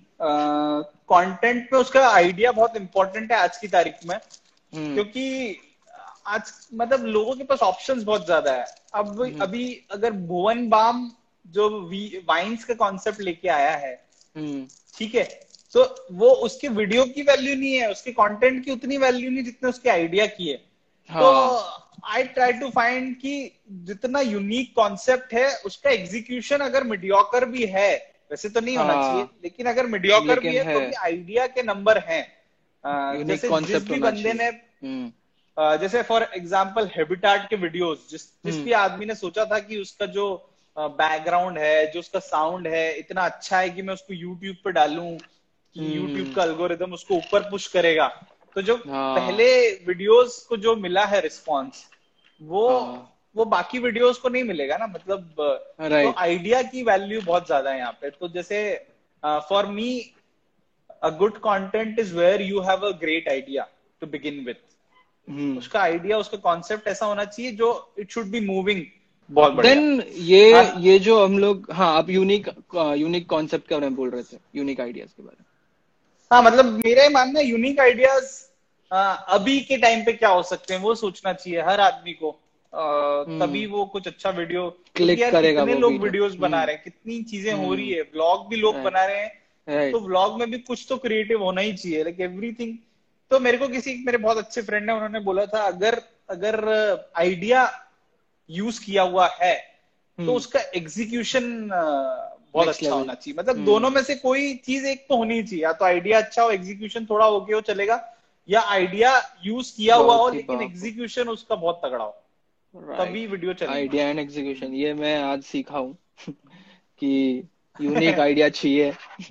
Speaker 2: कंटेंट uh, पे उसका आइडिया बहुत इंपॉर्टेंट है आज की तारीख में, क्योंकि आज मतलब लोगों के पास ऑप्शंस बहुत ज्यादा है। अब अभी अगर भुवन बाम जो वाइन्स का कॉन्सेप्ट लेके आया है, ठीक है, तो वो उसके वीडियो की वैल्यू नहीं है, उसके कंटेंट की उतनी वैल्यू नहीं जितने उसके आइडिया की है। हाँ. तो आई ट्राई टू फाइंड कि जितना यूनिक कॉन्सेप्ट है उसका एग्जीक्यूशन अगर मीडियोकर भी है, वैसे तो नहीं हाँ. होना चाहिए, लेकिन अगर मीडियोकर भी है, है तो भी आइडिया के नंबर हैं। जैसे जिस भी बंदे ने Uh, जैसे फॉर एग्जाम्पल हैबिटाट के वीडियोस, जिस जिस भी आदमी ने सोचा था कि उसका जो बैकग्राउंड uh, है, जो उसका साउंड है इतना अच्छा है कि मैं उसको यूट्यूब पे डालूं कि यूट्यूब का एल्गोरिदम उसको ऊपर पुश करेगा, तो जो हाँ. पहले वीडियोस को जो मिला है रिस्पॉन्स, वो हाँ. वो बाकी वीडियोस को नहीं मिलेगा ना। मतलब right. तो आइडिया की वैल्यू बहुत ज्यादा है यहाँ पे। तो जैसे for me a good content is where you have a great idea to begin with. Hmm. उसका आइडिया, उसका कॉन्सेप्ट ऐसा होना चाहिए जो इट शुड बी मूविंग बहुत बढ़िया।
Speaker 1: देन ये हाँ, ये जो हम लोग हाँ आप यूनिक यूनिक कॉन्सेप्ट के बारे में बोल रहे थे, यूनिक आइडियाज के बारे में।
Speaker 2: हाँ मतलब मेरा मानना है यूनिक आइडियाज अभी के टाइम पे क्या हो सकते हैं वो सोचना चाहिए हर आदमी को, hmm. तभी वो कुछ अच्छा वीडियो क्लिक करेगा। कितने लोग वीडियोस बना रहे हैं, कितनी चीजें hmm. हो रही है, व्लॉग भी लोग right. बना रहे हैं right. तो व्लॉग में भी कुछ तो क्रिएटिव होना ही चाहिए, लाइक एवरीथिंग। तो मेरे को किसी मेरे बहुत अच्छे फ्रेंड है, उन्होंने बोला था अगर अगर आइडिया यूज किया हुआ है तो उसका एग्जीक्यूशन बहुत अच्छा होना चाहिए। मतलब दोनों में से कोई चीज एक तो होनी चाहिए, या तो आइडिया अच्छा हो, एग्जीक्यूशन थोड़ा हो गया हो चलेगा, या आइडिया यूज किया हुआ हो लेकिन एग्जीक्यूशन उसका बहुत तगड़ा हो, तभी वीडियो चलेगा।
Speaker 1: आइडिया एंड एग्जीक्यूशन, ये मैं आज सीखा हूँ कि यूनिक आइडिया चाहिए।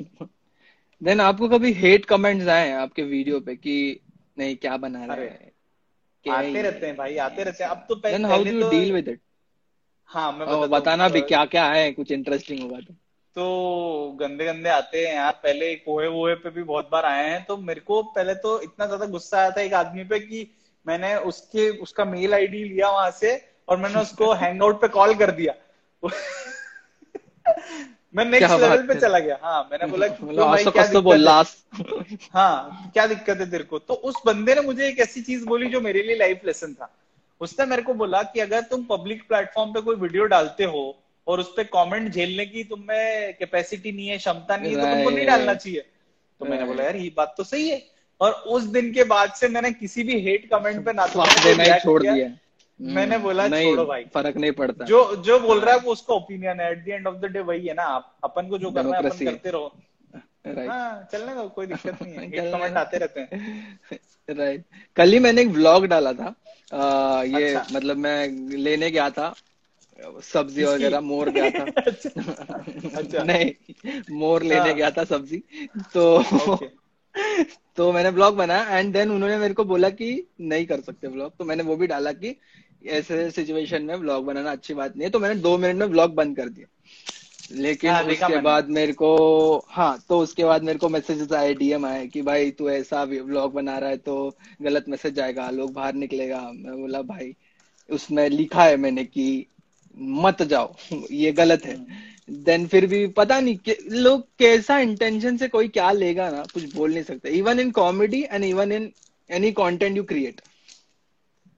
Speaker 1: देन आपको कभी हेट कमेंट्स आए हैं आपके वीडियो पे कि नहीं क्या बना रहे हैं?
Speaker 2: आते रहते हैं भाई, आते रहते हैं। अब तो
Speaker 1: पहले how do you deal with it?
Speaker 2: हाँ मैं
Speaker 1: बताता बताना भी क्या क्या है, कुछ इंटरेस्टिंग होगा तो।
Speaker 2: तो गंदे गंदे आते हैं यार। पहले कोहे वोहे पे भी बहुत बार आए हैं, तो मेरे को पहले तो इतना ज्यादा गुस्सा आया था एक आदमी पे कि मैंने उसके उसका मेल आईडी लिया वहां से और मैंने उसको हैंग आउट पे कॉल कर दिया। मैं नेक्स्ट लेवल पे चला गया। हाँ मैंने बोला कि तो भाई क्या दिक्कत है? हाँ क्या दिक्कत है तेरे को? तो उस बंदे ने मुझे एक ऐसी चीज बोली जो मेरे लिए लाइफ लेसन था। उसने मेरे को बोला कि अगर तुम पब्लिक प्लेटफॉर्म पे कोई वीडियो डालते हो और उस पे कमेंट झेलने की तुम में कैपेसिटी नहीं है, क्षमता नहीं है, तो तुमको नहीं डालना चाहिए। तो मैंने बोला यार ये बात तो सही है। और उस दिन के बाद से मैंने किसी भी हेट कमेंट पे ना तो
Speaker 1: छोड़ दिया।
Speaker 2: मैंने बोला छोड़ो भाई,
Speaker 1: फर्क नहीं पड़ता।
Speaker 2: जो जो बोल रहा है वो उसका ओपिनियन है। At the end of the day वही है ना, आप अपन को जो करना है अपन करते रहो। हाँ चलने दो, कोई दिक्कत नहीं है, हेट कमेंट आते रहते हैं।
Speaker 1: राइट। कल ही मैंने एक व्लॉग डाला था, आ, ये अच्छा। मतलब मैं लेने गया था सब्जी वगैरह, मोर गया था। अच्छा। अच्छा। नहीं, मोर लेने हाँ। गया था सब्जी। तो तो मैंने ब्लॉग बनाया एंड देन उन्होंने मेरे को बोला कि नहीं कर सकते ब्लॉग, तो मैंने वो भी डाला कि ऐसे सिचुएशन में ब्लॉग बनाना अच्छी बात नहीं है। तो मैंने दो मिनट में ब्लॉग बंद कर दिया। लेकिन हाँ, उसके बाद मेरे को हाँ तो उसके बाद मेरे को मैसेजेस आए, डीएम आए कि भाई तू ऐसा ब्लॉग बना रहा है तो गलत मैसेज आएगा, लोग बाहर निकलेगा। मैं बोला भाई उसमें लिखा है मैंने कि मत जाओ, ये गलत है। देन फिर भी पता नहीं कि लोग कैसा इंटेंशन से कोई क्या लेगा ना, कुछ बोल नहीं सकते। Even in comedy and even in any content you create.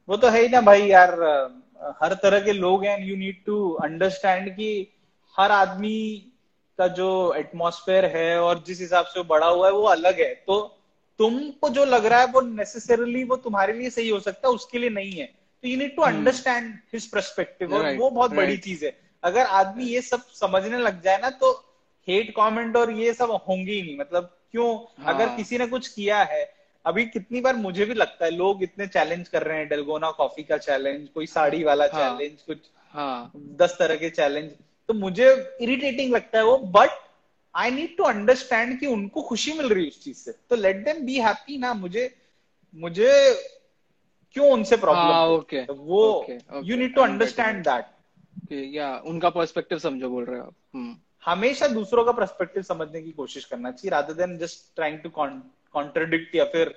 Speaker 2: वो तो है ही ना भाई यार, हर तरह के लोग हैं, यू नीड टू अंडरस्टैंड कि हर आदमी का जो एटमॉस्फेयर है और जिस हिसाब से वो बड़ा हुआ है वो अलग है। तो तुमको जो लग रहा है वो नेसेसरली वो तुम्हारे लिए सही हो सकता है, उसके लिए नहीं है। तो you need to understand his perspective, और वो बहुत बड़ी चीज है। अगर आदमी ये सब समझने लग जाए ना तो हेट कमेंट और ये सब होंगे ही नहीं। मतलब क्यों, अगर किसी ने कुछ किया है, अभी कितनी बार मुझे भी लगता है लोग इतने चैलेंज कर रहे हैं, डेलगोना कॉफी का चैलेंज, कोई साड़ी वाला हाँ, चैलेंज, कुछ हाँ, दस तरह के चैलेंज, तो मुझे इरिटेटिंग लगता है वो। But I need to understand कि उनको खुशी मिल रही है उस चीज से, तो लेट देम बी हैप्पी ना। मुझे मुझे क्यों उनसे प्रॉब्लम
Speaker 1: हाँ, ओके,
Speaker 2: तो वो you need to understand that.
Speaker 1: या उनका पर्सपेक्टिव समझो बोल रहे हो आप।
Speaker 2: हमेशा दूसरों का पर्सपेक्टिव समझने की कोशिश करना चाहिए, rather than just trying to contradict या फिर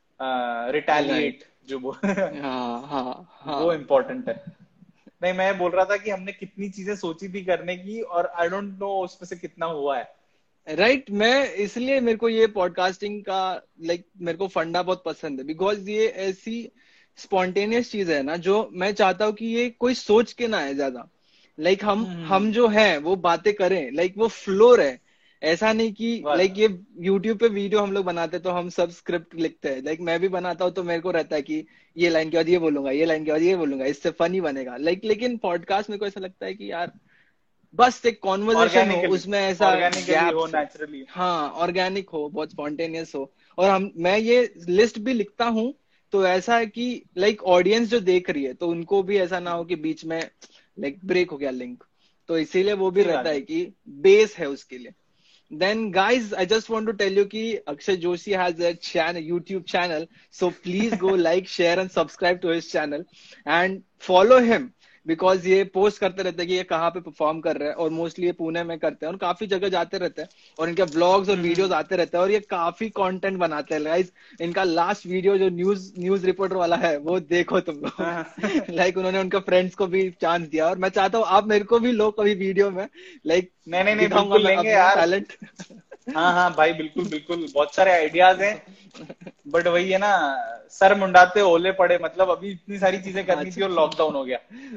Speaker 2: रिटेलिएट जो वो
Speaker 1: हाँ, हाँ, हाँ.
Speaker 2: वो इम्पोर्टेंट है। नहीं, मैं बोल रहा था कि हमने कितनी चीजें सोची थी करने की, और आई डोंट नो उसमें से कितना हुआ है।
Speaker 1: राइट right, मैं इसलिए मेरे को ये पॉडकास्टिंग का लाइक like, मेरे को फंडा बहुत पसंद है, बिकॉज ये ऐसी स्पॉन्टेनियस चीज है ना जो मैं चाहता हूँ कि ये कोई सोच के ना है ज्यादा। लाइक like, हम hmm. हम जो है वो बातें करें, लाइक like, वो फ्लो रहे। ऐसा नहीं कि लाइक like, ये यूट्यूब पे वीडियो हम लोग बनाते तो हम सब स्क्रिप्ट लिखते हैं। लाइक like, मैं भी बनाता हूँ तो मेरे को रहता है कि ये लाइन के बाद ये बोलूंगा, ये लाइन के बाद ये बोलूंगा, इससे फनी बनेगा। लाइक like, लेकिन पॉडकास्ट में को ऐसा लगता है कि यार बस एक कॉन्वर्सेशन हो, उसमें ऐसा
Speaker 2: हो नेचुरली,
Speaker 1: हाँ, ऑर्गेनिक हो, बहुत स्पॉन्टेनियस हो। और हम मैं ये लिस्ट भी लिखता हूँ तो ऐसा है कि लाइक ऑडियंस जो देख रही है तो उनको भी ऐसा ना हो कि बीच में लाइक ब्रेक हो गया लिंक, तो इसीलिए वो भी रहता है कि बेस है उसके लिए। Then guys, I just want to tell you कि Akshay Joshi has a channel, YouTube channel, so please go like, share and subscribe to his channel and follow him, because ये पोस्ट करते रहते हैं कि ये कहाँ पे परफॉर्म कर रहे हैं, और मोस्टली ये पुणे में करते हैं और काफी जगह जाते रहते हैं, और इनके व्लॉग्स और वीडियोस आते रहते हैं और ये काफी कंटेंट बनाते हैं। गाइस, इनका लास्ट वीडियो जो न्यूज न्यूज रिपोर्टर वाला है वो देखो तुम लोग। लाइक उन्होंने उनके फ्रेंड्स को भी चांस दिया, और मैं चाहता हूँ आप मेरे को भी लो कभी वीडियो में, लाइक
Speaker 2: नहीं नहीं नहीं बिल्कुल लेंगे यार टैलेंट। हाँ हाँ भाई, बिल्कुल बिल्कुल, बहुत सारे आइडियाज हैं, बट वही है ना, सर मुंडाते ओले पड़े। मतलब अभी इतनी सारी चीजें करनी थी और लॉकडाउन हो गया,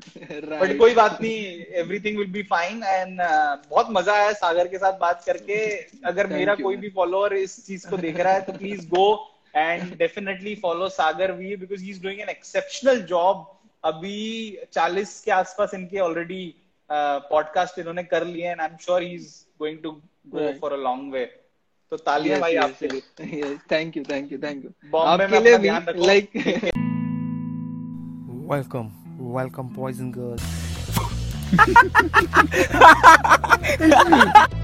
Speaker 2: बट कोई बात नहीं, everything will be fine. And बहुत मजा आया सागर के साथ बात करके। अगर मेरा कोई भी फॉलोअर इस चीज को देख रहा है तो please go and definitely follow Sagar V, because he is doing an exceptional job. अभी चालीस के आसपास इनके ऑलरेडी पॉडकास्ट इन्होंने कर लिए, and I am sure he is going to go right. for a long way. तो तालियां भाई आपके लिए।
Speaker 1: Thank you thank you thank you
Speaker 2: Bombay में अपना ध्यान रखो।
Speaker 1: Like
Speaker 3: welcome welcome boys and girls.